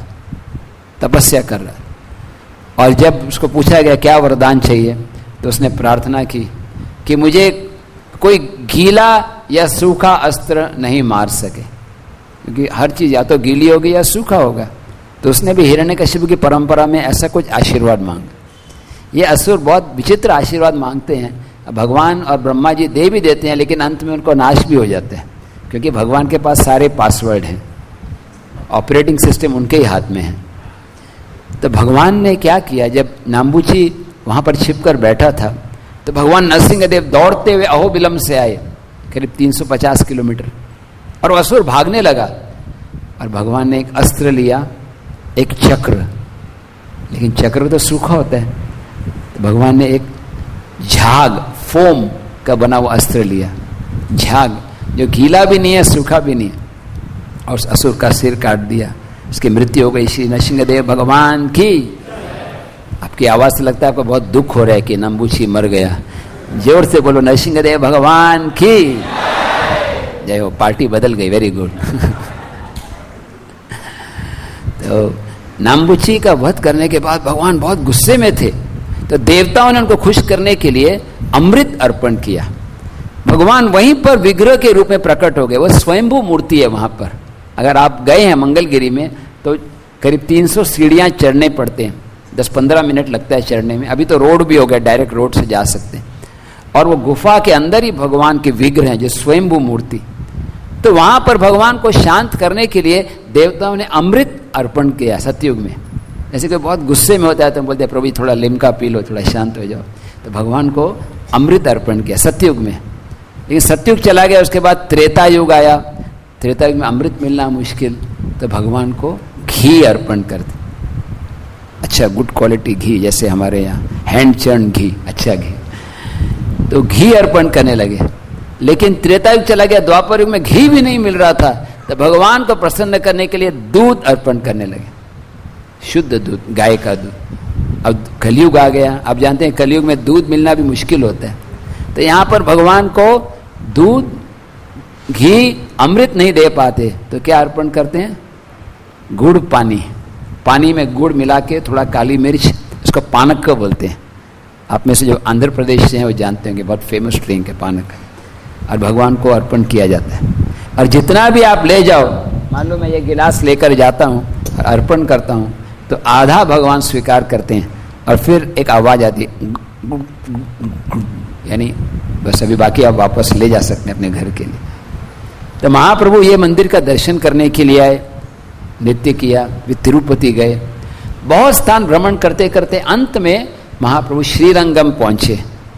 तपस्या कर रहा। और जब उसको पूछा गया क्या वरदान चाहिए, तो उसने प्रार्थना की कि मुझे कोई गीला या सूखा अस्त्र नहीं मार सके, क्योंकि हर चीज या तो गीली होगी या सूखा होगा। तो उसने भी हिरण्यकशिपु की परंपरा में ऐसा कुछ आशीर्वाद मांगा। ये असुर बहुत विचित्र आशीर्वाद मांगते हैं। भगवान और ब्रह्मा जी दे भी देते हैं, लेकिन अंत में उनको नाश भी हो जाते हैं, क्योंकि भगवान के पास सारे पासवर्ड हैं, ऑपरेटिंग सिस्टम उनके ही हाथ में है। तो भगवान ने क्या किया, जब नाम्बुची वहां पर छिपकर बैठा था, तो भगवान नरसिंह देव दौड़ते हुए अहोबिलम से आए, करीब 350 किलोमीटर, और असुर भागने लगा। और भगवान ने एक अस्त्र लिया, एक चक्र, लेकिन चक्र तो सूखा होता है। तो भगवान ने एक झाग, फोम का बना हुआ अस्त्र लिया, झाग जो गीला भी नहीं है सूखा भी नहीं है, और उस असुर का सिर काट दिया। उसकी मृत्यु हो गई। श्री नरसिंह देव भगवान की। आपकी आवाज से लगता है आपको बहुत दुख हो रहा है कि नाम्बुची मर गया। जोर से बोलो, नरसिंह देव भगवान की जय हो। पार्टी बदल गई, वेरी गुड। तो नाम्बुची का वध करने के बाद भगवान बहुत गुस्से में थे, तो देवताओं ने उनको खुश करने के लिए अमृत अर्पण किया। भगवान वहीं पर विग्रह के रूप में प्रकट हो गए। वो स्वयंभू मूर्ति है वहां पर। अगर आप गए हैं मंगलगिरी में तो करीब 300 सीढ़ियां चढ़ने पड़ते हैं, 10-15 मिनट लगता है चढ़ने में। अभी तो रोड भी हो गया, डायरेक्ट रोड से जा सकते हैं। और वो गुफा के अंदर ही भगवान के विग्रह हैं, जो स्वयंभू मूर्ति। तो वहां पर भगवान को शांत करने के लिए देवताओं ने अमृत अर्पण किया सतयुग में। जैसे कोई बहुत गुस्से में होता है तो बोलते हैं प्रभु थोड़ा लिम्का पी लो, थोड़ा शांत हो जाओ। तो भगवान को अमृत अर्पण किया सतयुग में। लेकिन सतयुग चला गया, उसके बाद त्रेता युग आया। त्रेता युग में अमृत मिलना मुश्किल, तो भगवान को घी अर्पण करते। अच्छा गुड क्वालिटी घी, जैसे हमारे यहाँ हैंड चर्न घी, अच्छा घी, तो घी अर्पण करने लगे। लेकिन त्रेता युग चला गया, द्वापर युग में घी भी नहीं मिल रहा था, तो भगवान को प्रसन्न करने के लिए दूध अर्पण करने लगे, शुद्ध दूध, गाय का दूध। अब कलयुग आ गया, आप जानते हैं कलयुग में दूध मिलना भी मुश्किल होता है, तो यहाँ पर भगवान को दूध, घी, अमृत नहीं दे पाते, तो क्या अर्पण करते हैं? गुड़ पानी, पानी में गुड़ मिला के थोड़ा काली मिर्च, उसको पानक को बोलते हैं। आप में से जो आंध्र प्रदेश से हैं वो जानते होंगे, बहुत फेमस ड्रिंक है पानक, और भगवान को अर्पण किया जाता है। और जितना भी आप ले जाओ, मान लो मैं ये गिलास लेकर जाता हूँ और अर्पण करता हूँ, तो आधा भगवान स्वीकार करते हैं, और फिर एक आवाज आती है, यानी बस अभी बाकी आप वापस ले जा सकते हैं अपने घर के लिए। तो महाप्रभु ये मंदिर का दर्शन करने के लिए आए, नृत्य किया, वे तिरुपति गए, बहुत स्थान भ्रमण करते करते अंत में महाप्रभु श्रीरंगम पहुंचे।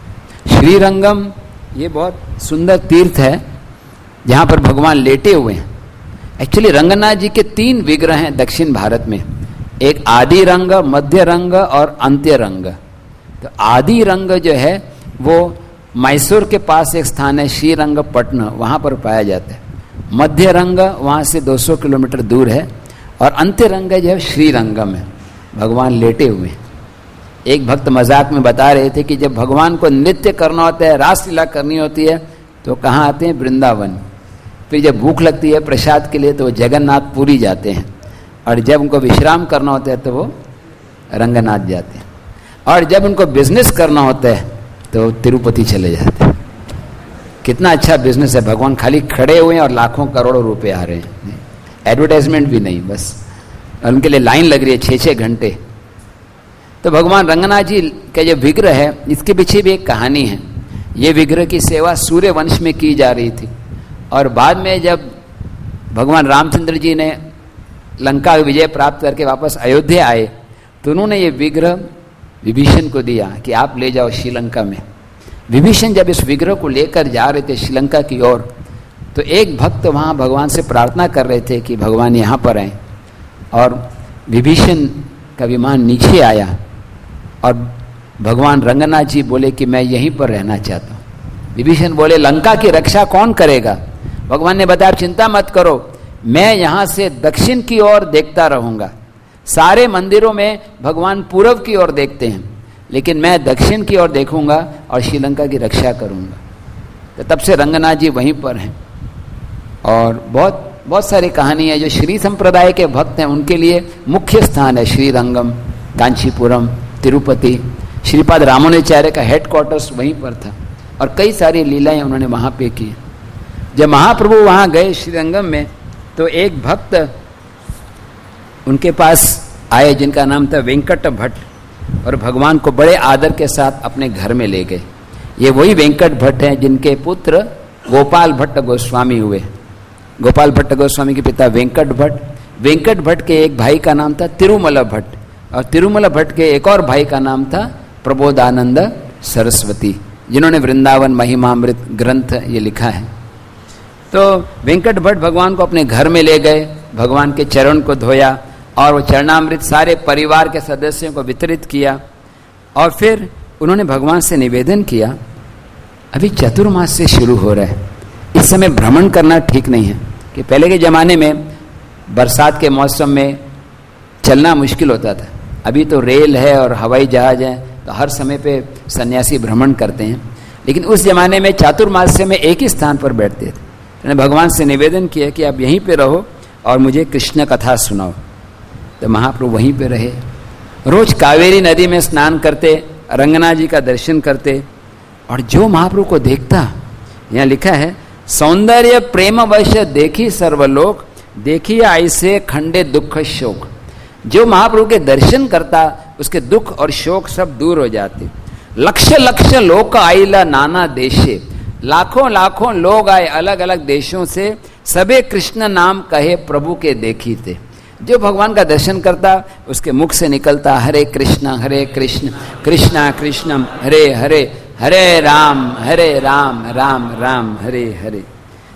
श्रीरंगम ये बहुत सुंदर तीर्थ है जहां पर भगवान लेटे हुए हैं। एक्चुअली रंगनाथ जी के 3 विग्रह हैं दक्षिण भारत में, एक आदि रंग, मध्य रंग और अंत्य रंग। तो आदि रंग जो है वो मैसूर के पास एक स्थान है श्रीरंगपट्टनम, वहां पर पाया जाता है। मध्य रंग वहां से 200 किलोमीटर दूर है, और अंत्य रंग जो है श्रीरंगम है, भगवान लेटे हुए। एक भक्त मजाक में बता रहे थे कि जब भगवान को नृत्य करना होता है, रासलीला करनी होती है, तो कहाँ आते हैं? वृंदावन। फिर जब भूख लगती है प्रसाद के लिए तो वो जगन्नाथपुरी जाते हैं, और जब उनको विश्राम करना होता है तो वो रंगनाथ जाते हैं, और जब उनको बिजनेस करना होता है तो तिरुपति चले जाते हैं। कितना अच्छा बिजनेस है, भगवान खाली खड़े हुए हैं और लाखों करोड़ों रुपए आ रहे हैं, एडवर्टाइजमेंट भी नहीं, बस उनके लिए लाइन लग रही है 6-6 घंटे। तो भगवान रंगनाथ जी का जो विग्रह है, इसके पीछे भी एक कहानी है। ये विग्रह की सेवा सूर्य वंश में की जा रही थी, और बाद में जब भगवान रामचंद्र जी ने लंका विजय प्राप्त करके वापस अयोध्या आए, तो उन्होंने ये विग्रह विभीषण को दिया कि आप ले जाओ श्रीलंका में। विभीषण जब इस विग्रह को लेकर जा रहे थे श्रीलंका की ओर, तो एक भक्त वहाँ भगवान से प्रार्थना कर रहे थे कि भगवान यहाँ पर आए, और विभीषण का विमान नीचे आया, और भगवान रंगनाथ जी बोले कि मैं यहीं पर रहना चाहता हूँ। विभीषण बोले लंका की रक्षा कौन करेगा? भगवान ने बताया चिंता मत करो, मैं यहाँ से दक्षिण की ओर देखता रहूँगा। सारे मंदिरों में भगवान पूर्व की ओर देखते हैं, लेकिन मैं दक्षिण की ओर देखूंगा और श्रीलंका की रक्षा करूंगा। तो तब से रंगनाथ जी वहीं पर हैं। और बहुत बहुत सारी कहानी है, जो श्री संप्रदाय के भक्त हैं उनके लिए मुख्य स्थान है श्रीरंगम, कांचीपुरम, तिरुपति। श्रीपाद रामानुजाचार्य का हेडक्वार्टर्स वहीं पर था, और कई सारी लीलाएं उन्होंने वहाँ पे की। जब महाप्रभु वहाँ गए श्रीरंगम में, तो एक भक्त उनके पास आए जिनका नाम था वेंकट भट्ट, और भगवान को बड़े आदर के साथ अपने घर में ले गए। ये वही वेंकट भट्ट हैं जिनके पुत्र गोपाल भट्ट गोस्वामी हुए। गोपाल भट्ट गोस्वामी के पिता वेंकट भट्ट, वेंकट भट्ट के एक भाई का नाम था तिरुमला भट्ट, और तिरुमला भट्ट के एक और भाई का नाम था प्रबोधानंद सरस्वती, जिन्होंने वृंदावन महिमामृत ग्रंथ ये लिखा है। तो वेंकट भट्ट भगवान को अपने घर में ले गए, भगवान के चरण को धोया, और वो चरणामृत सारे परिवार के सदस्यों को वितरित किया। और फिर उन्होंने भगवान से निवेदन किया, अभी चतुर्मास से शुरू हो रहा है, इस समय भ्रमण करना ठीक नहीं है। कि पहले के ज़माने में बरसात के मौसम में चलना मुश्किल होता था, अभी तो रेल है और हवाई जहाज है, तो हर समय पे सन्यासी भ्रमण करते हैं। लेकिन उस जमाने में चातुर्मास्य में एक ही स्थान पर बैठते थे। उन्होंने भगवान से निवेदन किया कि आप यहीं पे रहो और मुझे कृष्ण कथा सुनाओ। तो महाप्रभु वहीं पे रहे, रोज कावेरी नदी में स्नान करते, रंगनाथ जी का दर्शन करते। और जो महाप्रभु को देखता, यहाँ लिखा है, सौंदर्य प्रेम वश देखी सर्वलोक, देखिए ऐसे खंडे दुख शोक। जो महाप्रभु के दर्शन करता, उसके दुख और शोक सब दूर हो जाते। लक्ष लक्ष लोक आइला नाना देशे, लाखों लाखों लोग आए अलग अलग देशों से, सबे कृष्ण नाम कहे प्रभु के देखी थे। जो भगवान का दर्शन करता, उसके मुख से निकलता हरे कृष्ण कृष्ण कृष्ण हरे हरे, हरे राम राम राम हरे हरे।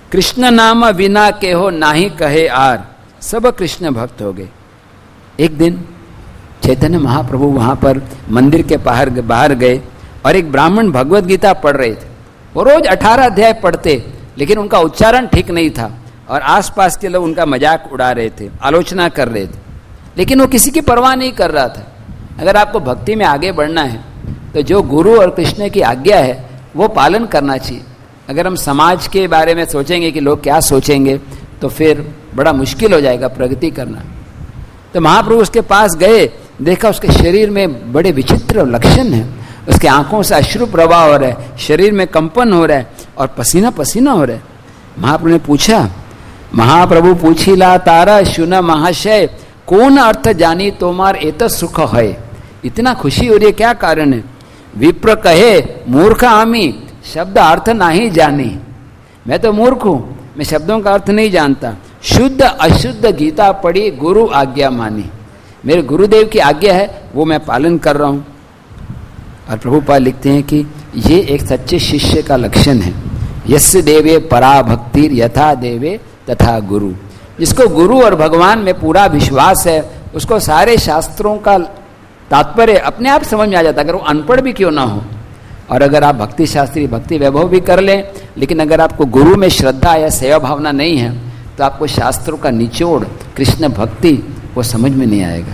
कृष्ण नाम विना के हो नाही कहे आर, सब कृष्ण भक्त हो गए। एक दिन चैतन्य महाप्रभु वहां पर मंदिर के बाहर गए और एक ब्राह्मण भगवत गीता पढ़ रहे थे। वो रोज 18 अध्याय पढ़ते, लेकिन उनका उच्चारण ठीक नहीं था और आसपास के लोग उनका मजाक उड़ा रहे थे, आलोचना कर रहे थे, लेकिन वो किसी की परवाह नहीं कर रहा था। अगर आपको भक्ति में आगे बढ़ना है तो जो गुरु और कृष्ण की आज्ञा है वो पालन करना चाहिए। अगर हम समाज के बारे में सोचेंगे कि लोग क्या सोचेंगे तो फिर बड़ा मुश्किल हो जाएगा प्रगति करना। तो महाप्रभु उसके पास गए, देखा उसके शरीर में बड़े विचित्र लक्षण हैं, उसके आंखों से अश्रु प्रवाह हो रहा है, शरीर में कंपन हो रहा है और पसीना पसीना हो रहा है। महाप्रभु ने पूछा, महाप्रभु पूछिला तारा शुन महाशय कौन अर्थ जानी तोमार एत सुख है। इतना खुशी हो रही है, क्या कारण है? विप्र कहे मूर्ख आमी शब्द अर्थ नहीं जानी। मैं तो मूर्ख हूं, मैं शब्दों का अर्थ नहीं जानता। शुद्ध अशुद्ध गीता पढ़ी गुरु आज्ञा मानी। मेरे गुरुदेव की आज्ञा है वो मैं पालन कर रहा हूं। और प्रभुपाद लिखते हैं कि ये एक सच्चे शिष्य का लक्षण है। यस्य देवे परा भक्ति यथा देवे तथा गुरु। जिसको गुरु और भगवान में पूरा विश्वास है उसको सारे शास्त्रों का तात्पर्य अपने आप समझ में आ जाता है, अगर वो अनपढ़ भी क्यों ना हो। और अगर आप भक्ति शास्त्री भक्ति वैभव भी कर लें, लेकिन अगर आपको गुरु में श्रद्धा या सेवा भावना नहीं है तो आपको शास्त्रों का निचोड़ कृष्ण भक्ति वो समझ में नहीं आएगा।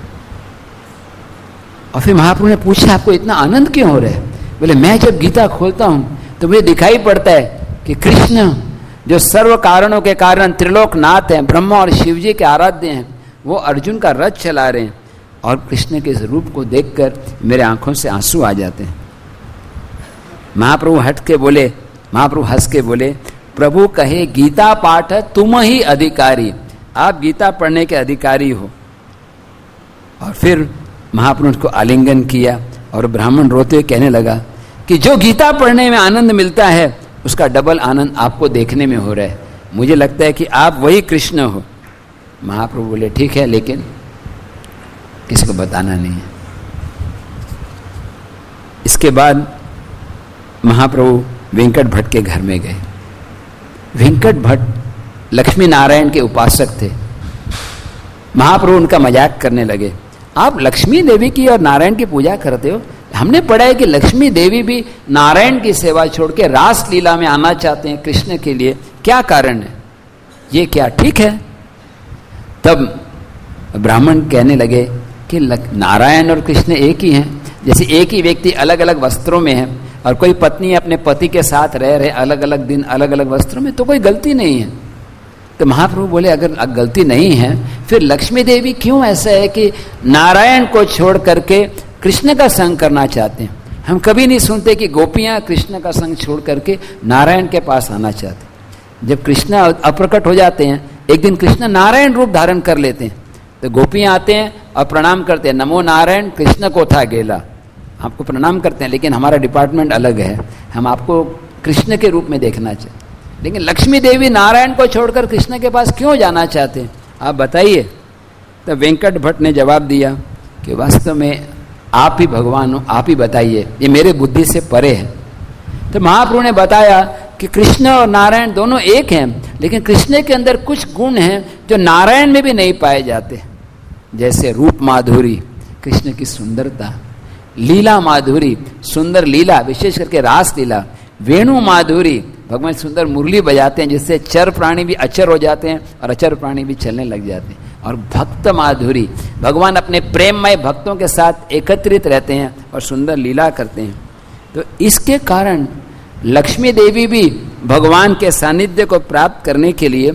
और फिर महाप्रभु ने पूछा, आपको इतना आनंद क्यों हो रहा है? बोले, मैं जब गीता खोलता हूं तो मुझे दिखाई पड़ता है कि कृष्ण जो सर्व कारणों के कारण त्रिलोकनाथ हैं, ब्रह्मा और शिव जी के आराध्य हैं, वो अर्जुन का रथ चला रहे हैं। और कृष्ण के रूप को देखकर मेरे आंखों से आंसू आ जाते हैं। महाप्रभु हंस के बोले, प्रभु कहे गीता पाठ तुम ही अधिकारी, आप गीता पढ़ने के अधिकारी हो। और फिर महाप्रभु को आलिंगन किया और ब्राह्मण रोते हुए कहने लगा कि जो गीता पढ़ने में आनंद मिलता है उसका डबल आनंद आपको देखने में हो रहा है। मुझे लगता है कि आप वही कृष्ण हो। महाप्रभु बोले, ठीक है, लेकिन किसी को बताना नहीं है। इसके बाद महाप्रभु वेंकट भट्ट के घर में गए। वेंकट भट्ट लक्ष्मी नारायण के उपासक थे। महाप्रभु उनका मजाक करने लगे, आप लक्ष्मी देवी की और नारायण की पूजा करते हो? हमने पढ़ा है कि लक्ष्मी देवी भी नारायण की सेवा छोड़ के रास लीला में आना चाहते हैं कृष्ण के लिए, क्या कारण है? ये क्या ठीक है? तब ब्राह्मण कहने लगे कि नारायण और कृष्ण एक ही हैं। जैसे एक ही व्यक्ति अलग अलग वस्त्रों में है और कोई पत्नी अपने पति के साथ रह रहे अलग अलग दिन अलग अलग वस्त्रों में, तो कोई गलती नहीं है। तो महाप्रभु बोले, अगर गलती नहीं है फिर लक्ष्मी देवी क्यों ऐसा है कि नारायण को छोड़ करके कृष्ण का संग करना चाहते हैं? हम कभी नहीं सुनते कि गोपियां कृष्ण का संग छोड़ करके नारायण के पास आना चाहते। जब कृष्ण अप्रकट हो जाते हैं, एक दिन कृष्ण नारायण रूप धारण कर लेते हैं, तो गोपियां आते हैं और प्रणाम करते हैं, नमो नारायण कृष्ण को था गेला। आपको प्रणाम करते हैं, लेकिन हमारा डिपार्टमेंट अलग है, हम आपको कृष्ण के रूप में देखना चाहते। लेकिन लक्ष्मी देवी नारायण को छोड़कर कृष्ण के पास क्यों जाना चाहते हैं, आप बताइए। तो वेंकट भट्ट ने जवाब दिया कि वास्तव में आप ही भगवान हो, आप ही बताइए, ये मेरे बुद्धि से परे है। तो महाप्रभु ने बताया कि कृष्ण और नारायण दोनों एक हैं, लेकिन कृष्ण के अंदर कुछ गुण हैं जो नारायण में भी नहीं पाए जाते। जैसे रूप माधुरी, कृष्ण की सुंदरता, लीला माधुरी, सुंदर लीला, विशेष करके रास लीला, वेणु माधुरी, भगवान सुंदर मुरली बजाते हैं जिससे चर प्राणी भी अचर हो जाते हैं और अचर प्राणी भी चलने लग जाते हैं। और भक्त माधुरी, भगवान अपने प्रेममय भक्तों के साथ एकत्रित रहते हैं और सुंदर लीला करते हैं। तो इसके कारण लक्ष्मी देवी भी भगवान के सानिध्य को प्राप्त करने के लिए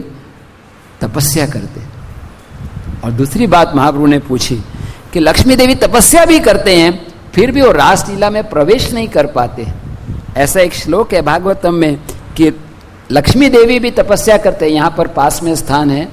तपस्या करते हैं। और दूसरी बात महाप्रभु ने पूछी कि लक्ष्मी देवी तपस्या भी करते हैं फिर भी वो रास लीला में प्रवेश नहीं कर पाते। ऐसा एक श्लोक है भागवतम में कि लक्ष्मी देवी भी तपस्या करते हैं। यहाँ पर पास में स्थान है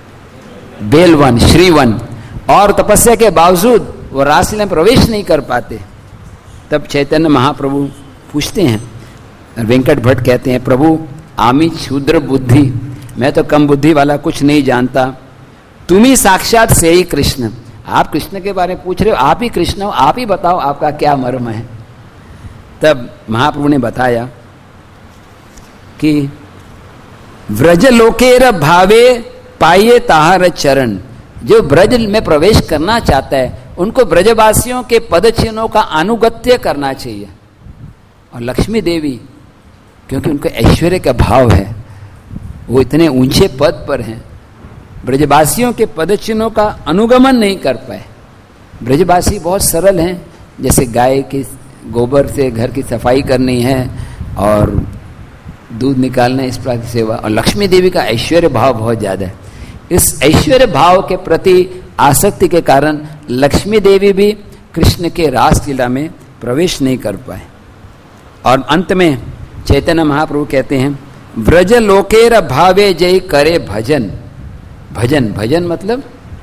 बेलवन, श्रीवन, और तपस्या के बावजूद वो रासलीला में प्रवेश नहीं कर पाते। तब चैतन्य महाप्रभु पूछते हैं, वेंकट भट्ट कहते हैं, प्रभु आमी क्षुद्र बुद्धि, मैं तो कम बुद्धि वाला कुछ नहीं जानता, तुम ही साक्षात से ही कृष्ण। आप कृष्ण के बारे में पूछ रहे हो, आप ही कृष्ण हो, आप ही बताओ आपका क्या मर्म है। तब महाप्रभु ने बताया कि व्रज लोकेर भावे पाइये ताहर चरण। जो ब्रज में प्रवेश करना चाहता है उनको ब्रजवासियों के पद चिन्हों का अनुगत्य करना चाहिए। और लक्ष्मी देवी, क्योंकि उनको ऐश्वर्य का भाव है, वो इतने ऊंचे पद पर हैं, ब्रजवासियों के पद चिन्हों का अनुगमन नहीं कर पाए। ब्रजवासी बहुत सरल हैं, जैसे गाय के गोबर से घर की सफाई करनी है और दूध निकालना, इस प्रकार की सेवा। और लक्ष्मी देवी का ऐश्वर्य भाव बहुत ज्यादा है। इस ऐश्वर्य भाव के प्रति आसक्ति के कारण लक्ष्मी देवी भी कृष्ण के रासलीला में प्रवेश नहीं कर पाए। और अंत में चैतन्य महाप्रभु कहते हैं, व्रज लोकेर भावे जय करे भजन। भजन, भजन मतलब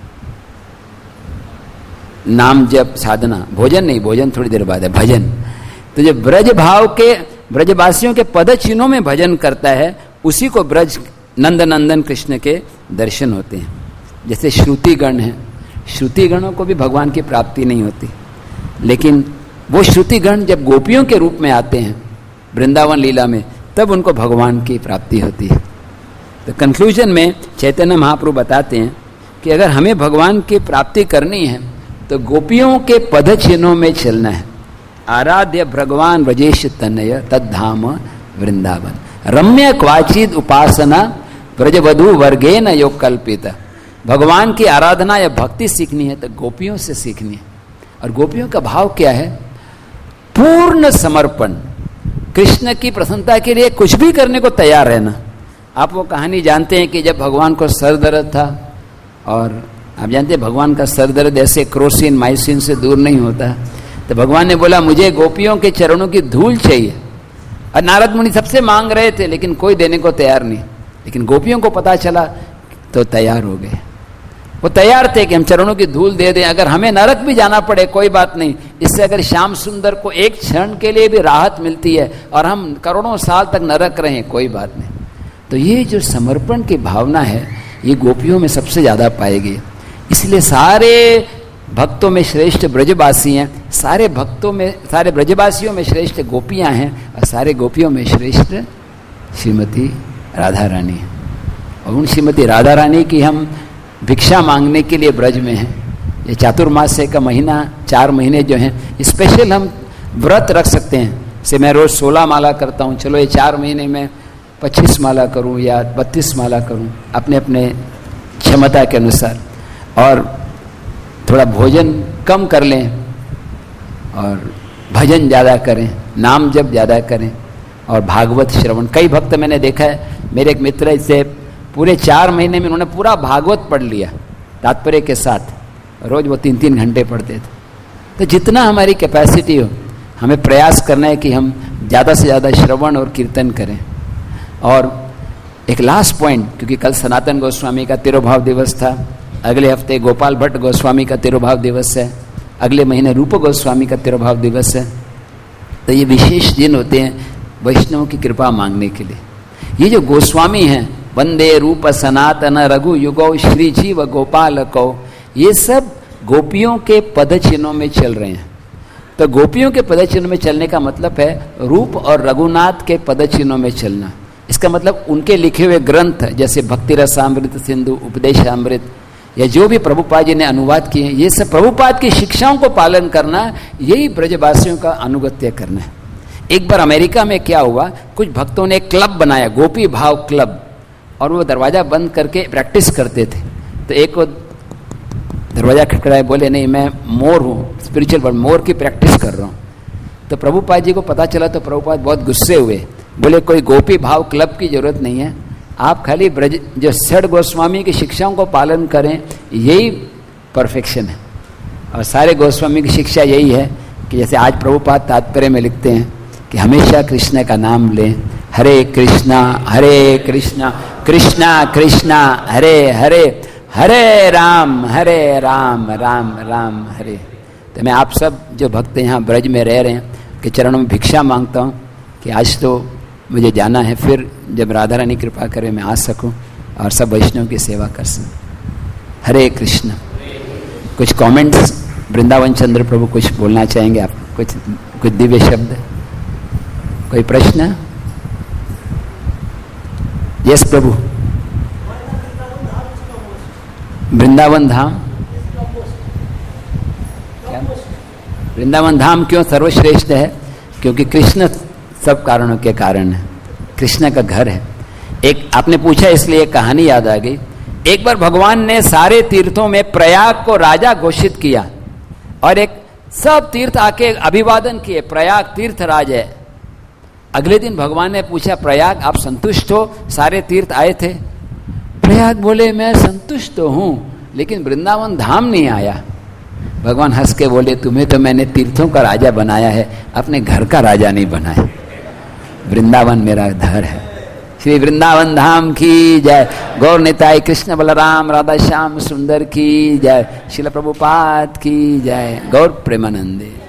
नाम जप साधना, भोजन नहीं, भोजन थोड़ी देर बाद है, भजन। तो जो ब्रज भाव के ब्रजवासियों के पद चिन्हों में भजन करता है, उसी को ब्रज नंदन कृष्ण के दर्शन होते हैं। जैसे श्रुतिगण हैं, श्रुतिगणों को भी भगवान की प्राप्ति नहीं होती, लेकिन वो श्रुतिगण जब गोपियों के रूप में आते हैं वृंदावन लीला में, तब उनको भगवान की प्राप्ति होती है। तो कंक्लूजन में चैतन्य महाप्रभु बताते हैं कि अगर हमें भगवान की प्राप्ति करनी है तो गोपियों के पद चिन्हों में चलना है। आराध्य भगवान ब्रजेश तनय तद्धाम वृंदावन, रम्य क्वाचिद उपासना ब्रजवधु वर्गेन योग कल्पित। भगवान की आराधना या भक्ति सीखनी है तो गोपियों से सीखनी है। और गोपियों का भाव क्या है? पूर्ण समर्पण, कृष्ण की प्रसन्नता के लिए कुछ भी करने को तैयार रहना। आप वो कहानी जानते हैं कि जब भगवान को सर दर्द था, और आप जानते हैं भगवान का सर दर्द ऐसे क्रोसिन माइसिन से दूर नहीं होता, तो भगवान ने बोला मुझे गोपियों के चरणों की धूल चाहिए। और नारद मुनि सबसे मांग रहे थे लेकिन कोई देने को तैयार नहीं, लेकिन गोपियों को पता चला तो तैयार हो गए। वो तैयार थे कि हम चरणों की धूल दे दें, अगर हमें नरक भी जाना पड़े कोई बात नहीं, इससे अगर श्याम सुंदर को एक क्षण के लिए भी राहत मिलती है और हम करोड़ों साल तक नरक रहें, कोई बात नहीं। तो ये जो समर्पण की भावना है ये गोपियों में सबसे ज्यादा पाएगी। इसलिए सारे भक्तों में श्रेष्ठ ब्रजवासी हैं, सारे भक्तों में, सारे ब्रजवासियों में श्रेष्ठ गोपियां हैं, और सारे गोपियों में श्रेष्ठ श्रीमती राधा रानी है। और उन श्रीमती राधा रानी की हम भिक्षा मांगने के लिए ब्रज में हैं। ये चातुर्मास्य का महीना, 4 महीने जो हैं स्पेशल हम व्रत रख सकते हैं। से मैं रोज 16 माला करता हूँ, चलो ये 4 महीने में 25 माला करूँ या 32 माला करूँ, अपने अपने क्षमता के अनुसार। और थोड़ा भोजन कम कर लें और भजन ज़्यादा करें, नाम जप ज़्यादा करें और भागवत श्रवण। कई भक्त मैंने देखा है, मेरे एक मित्र इससे पूरे 4 महीने में उन्होंने पूरा भागवत पढ़ लिया तात्पर्य के साथ। रोज वो 3-3 घंटे पढ़ते थे। तो जितना हमारी कैपेसिटी हो, हमें प्रयास करना है कि हम ज़्यादा से ज़्यादा श्रवण और कीर्तन करें। और एक लास्ट पॉइंट, क्योंकि कल सनातन गोस्वामी का तिरुभाव दिवस था, अगले हफ्ते गोपाल भट्ट गोस्वामी का तिरुभाव दिवस है, अगले महीने रूप गोस्वामी का तिरुभाव दिवस है। तो ये विशेष दिन होते हैं वैष्णव की कृपा मांगने के लिए। ये जो गोस्वामी हैं, वंदे रूप सनातन रघु युगो श्री जीव गोपाल को, ये सब गोपियों के पद चिन्हों में चल रहे हैं। तो गोपियों के पद चिन्हों में चलने का मतलब है रूप और रघुनाथ के पद चिन्हों में चलना। इसका मतलब उनके लिखे हुए ग्रंथ जैसे भक्ति रसामृत सिंधु, उपदेशामृत, या जो भी प्रभुपाद जी ने अनुवाद किए, ये सब प्रभुपाद की शिक्षाओं को पालन करना, यही ब्रजवासियों का अनुगत्य करना है। एक बार अमेरिका में क्या हुआ, कुछ भक्तों ने एक क्लब बनाया, गोपी भाव क्लब, और वो दरवाजा बंद करके प्रैक्टिस करते थे। तो एक को दरवाजा खटखटाया, बोले नहीं मैं मोर हूँ, स्पिरिचुअल वर्ल्ड, मोर की प्रैक्टिस कर रहा हूँ। तो प्रभुपाद जी को पता चला तो प्रभुपाद बहुत गुस्से हुए, बोले कोई गोपी भाव क्लब की जरूरत नहीं है, आप खाली ब्रज जो षड गोस्वामी की शिक्षाओं को पालन करें, यही परफेक्शन है। और सारे गोस्वामी की शिक्षा यही है कि जैसे आज प्रभुपाद तात्पर्य में लिखते हैं कि हमेशा कृष्ण का नाम लें, हरे कृष्णा कृष्णा कृष्णा हरे हरे, हरे राम राम राम हरे। तो मैं आप सब जो भक्त यहाँ ब्रज में रह रहे हैं के चरणों में भिक्षा मांगता हूँ कि आज तो मुझे जाना है, फिर जब राधा रानी कृपा करे मैं आ सकूं और सब वैष्णव की सेवा कर सकूं। हरे कृष्ण। कुछ कमेंट्स वृंदावन चंद्र प्रभु कुछ बोलना चाहेंगे आप? कुछ दिव्य शब्द, कोई प्रश्न? यस प्रभु। वृंदावन धाम, क्या वृंदावन धाम क्यों सर्वश्रेष्ठ है? क्योंकि कृष्ण सब कारणों के कारण है, कृष्ण का घर है। एक आपने पूछा इसलिए एक कहानी याद आ गई। एक बार भगवान ने सारे तीर्थों में प्रयाग को राजा घोषित किया और एक सब तीर्थ आके अभिवादन किए, प्रयाग तीर्थ राज है। अगले दिन भगवान ने पूछा, प्रयाग आप संतुष्ट हो? सारे तीर्थ आए थे। प्रयाग बोले मैं संतुष्ट तो हूं, लेकिन वृंदावन धाम नहीं आया। भगवान हंस के बोले, तुम्हें तो मैंने तीर्थों का राजा बनाया है, अपने घर का राजा नहीं बनाया। वृंदावन मेरा घर है। श्री वृंदावन धाम की जय। गौर निताई कृष्ण बलराम राधा श्याम सुंदर की जय। श्रील प्रभुपाद की जय। गौर प्रेमानंदे।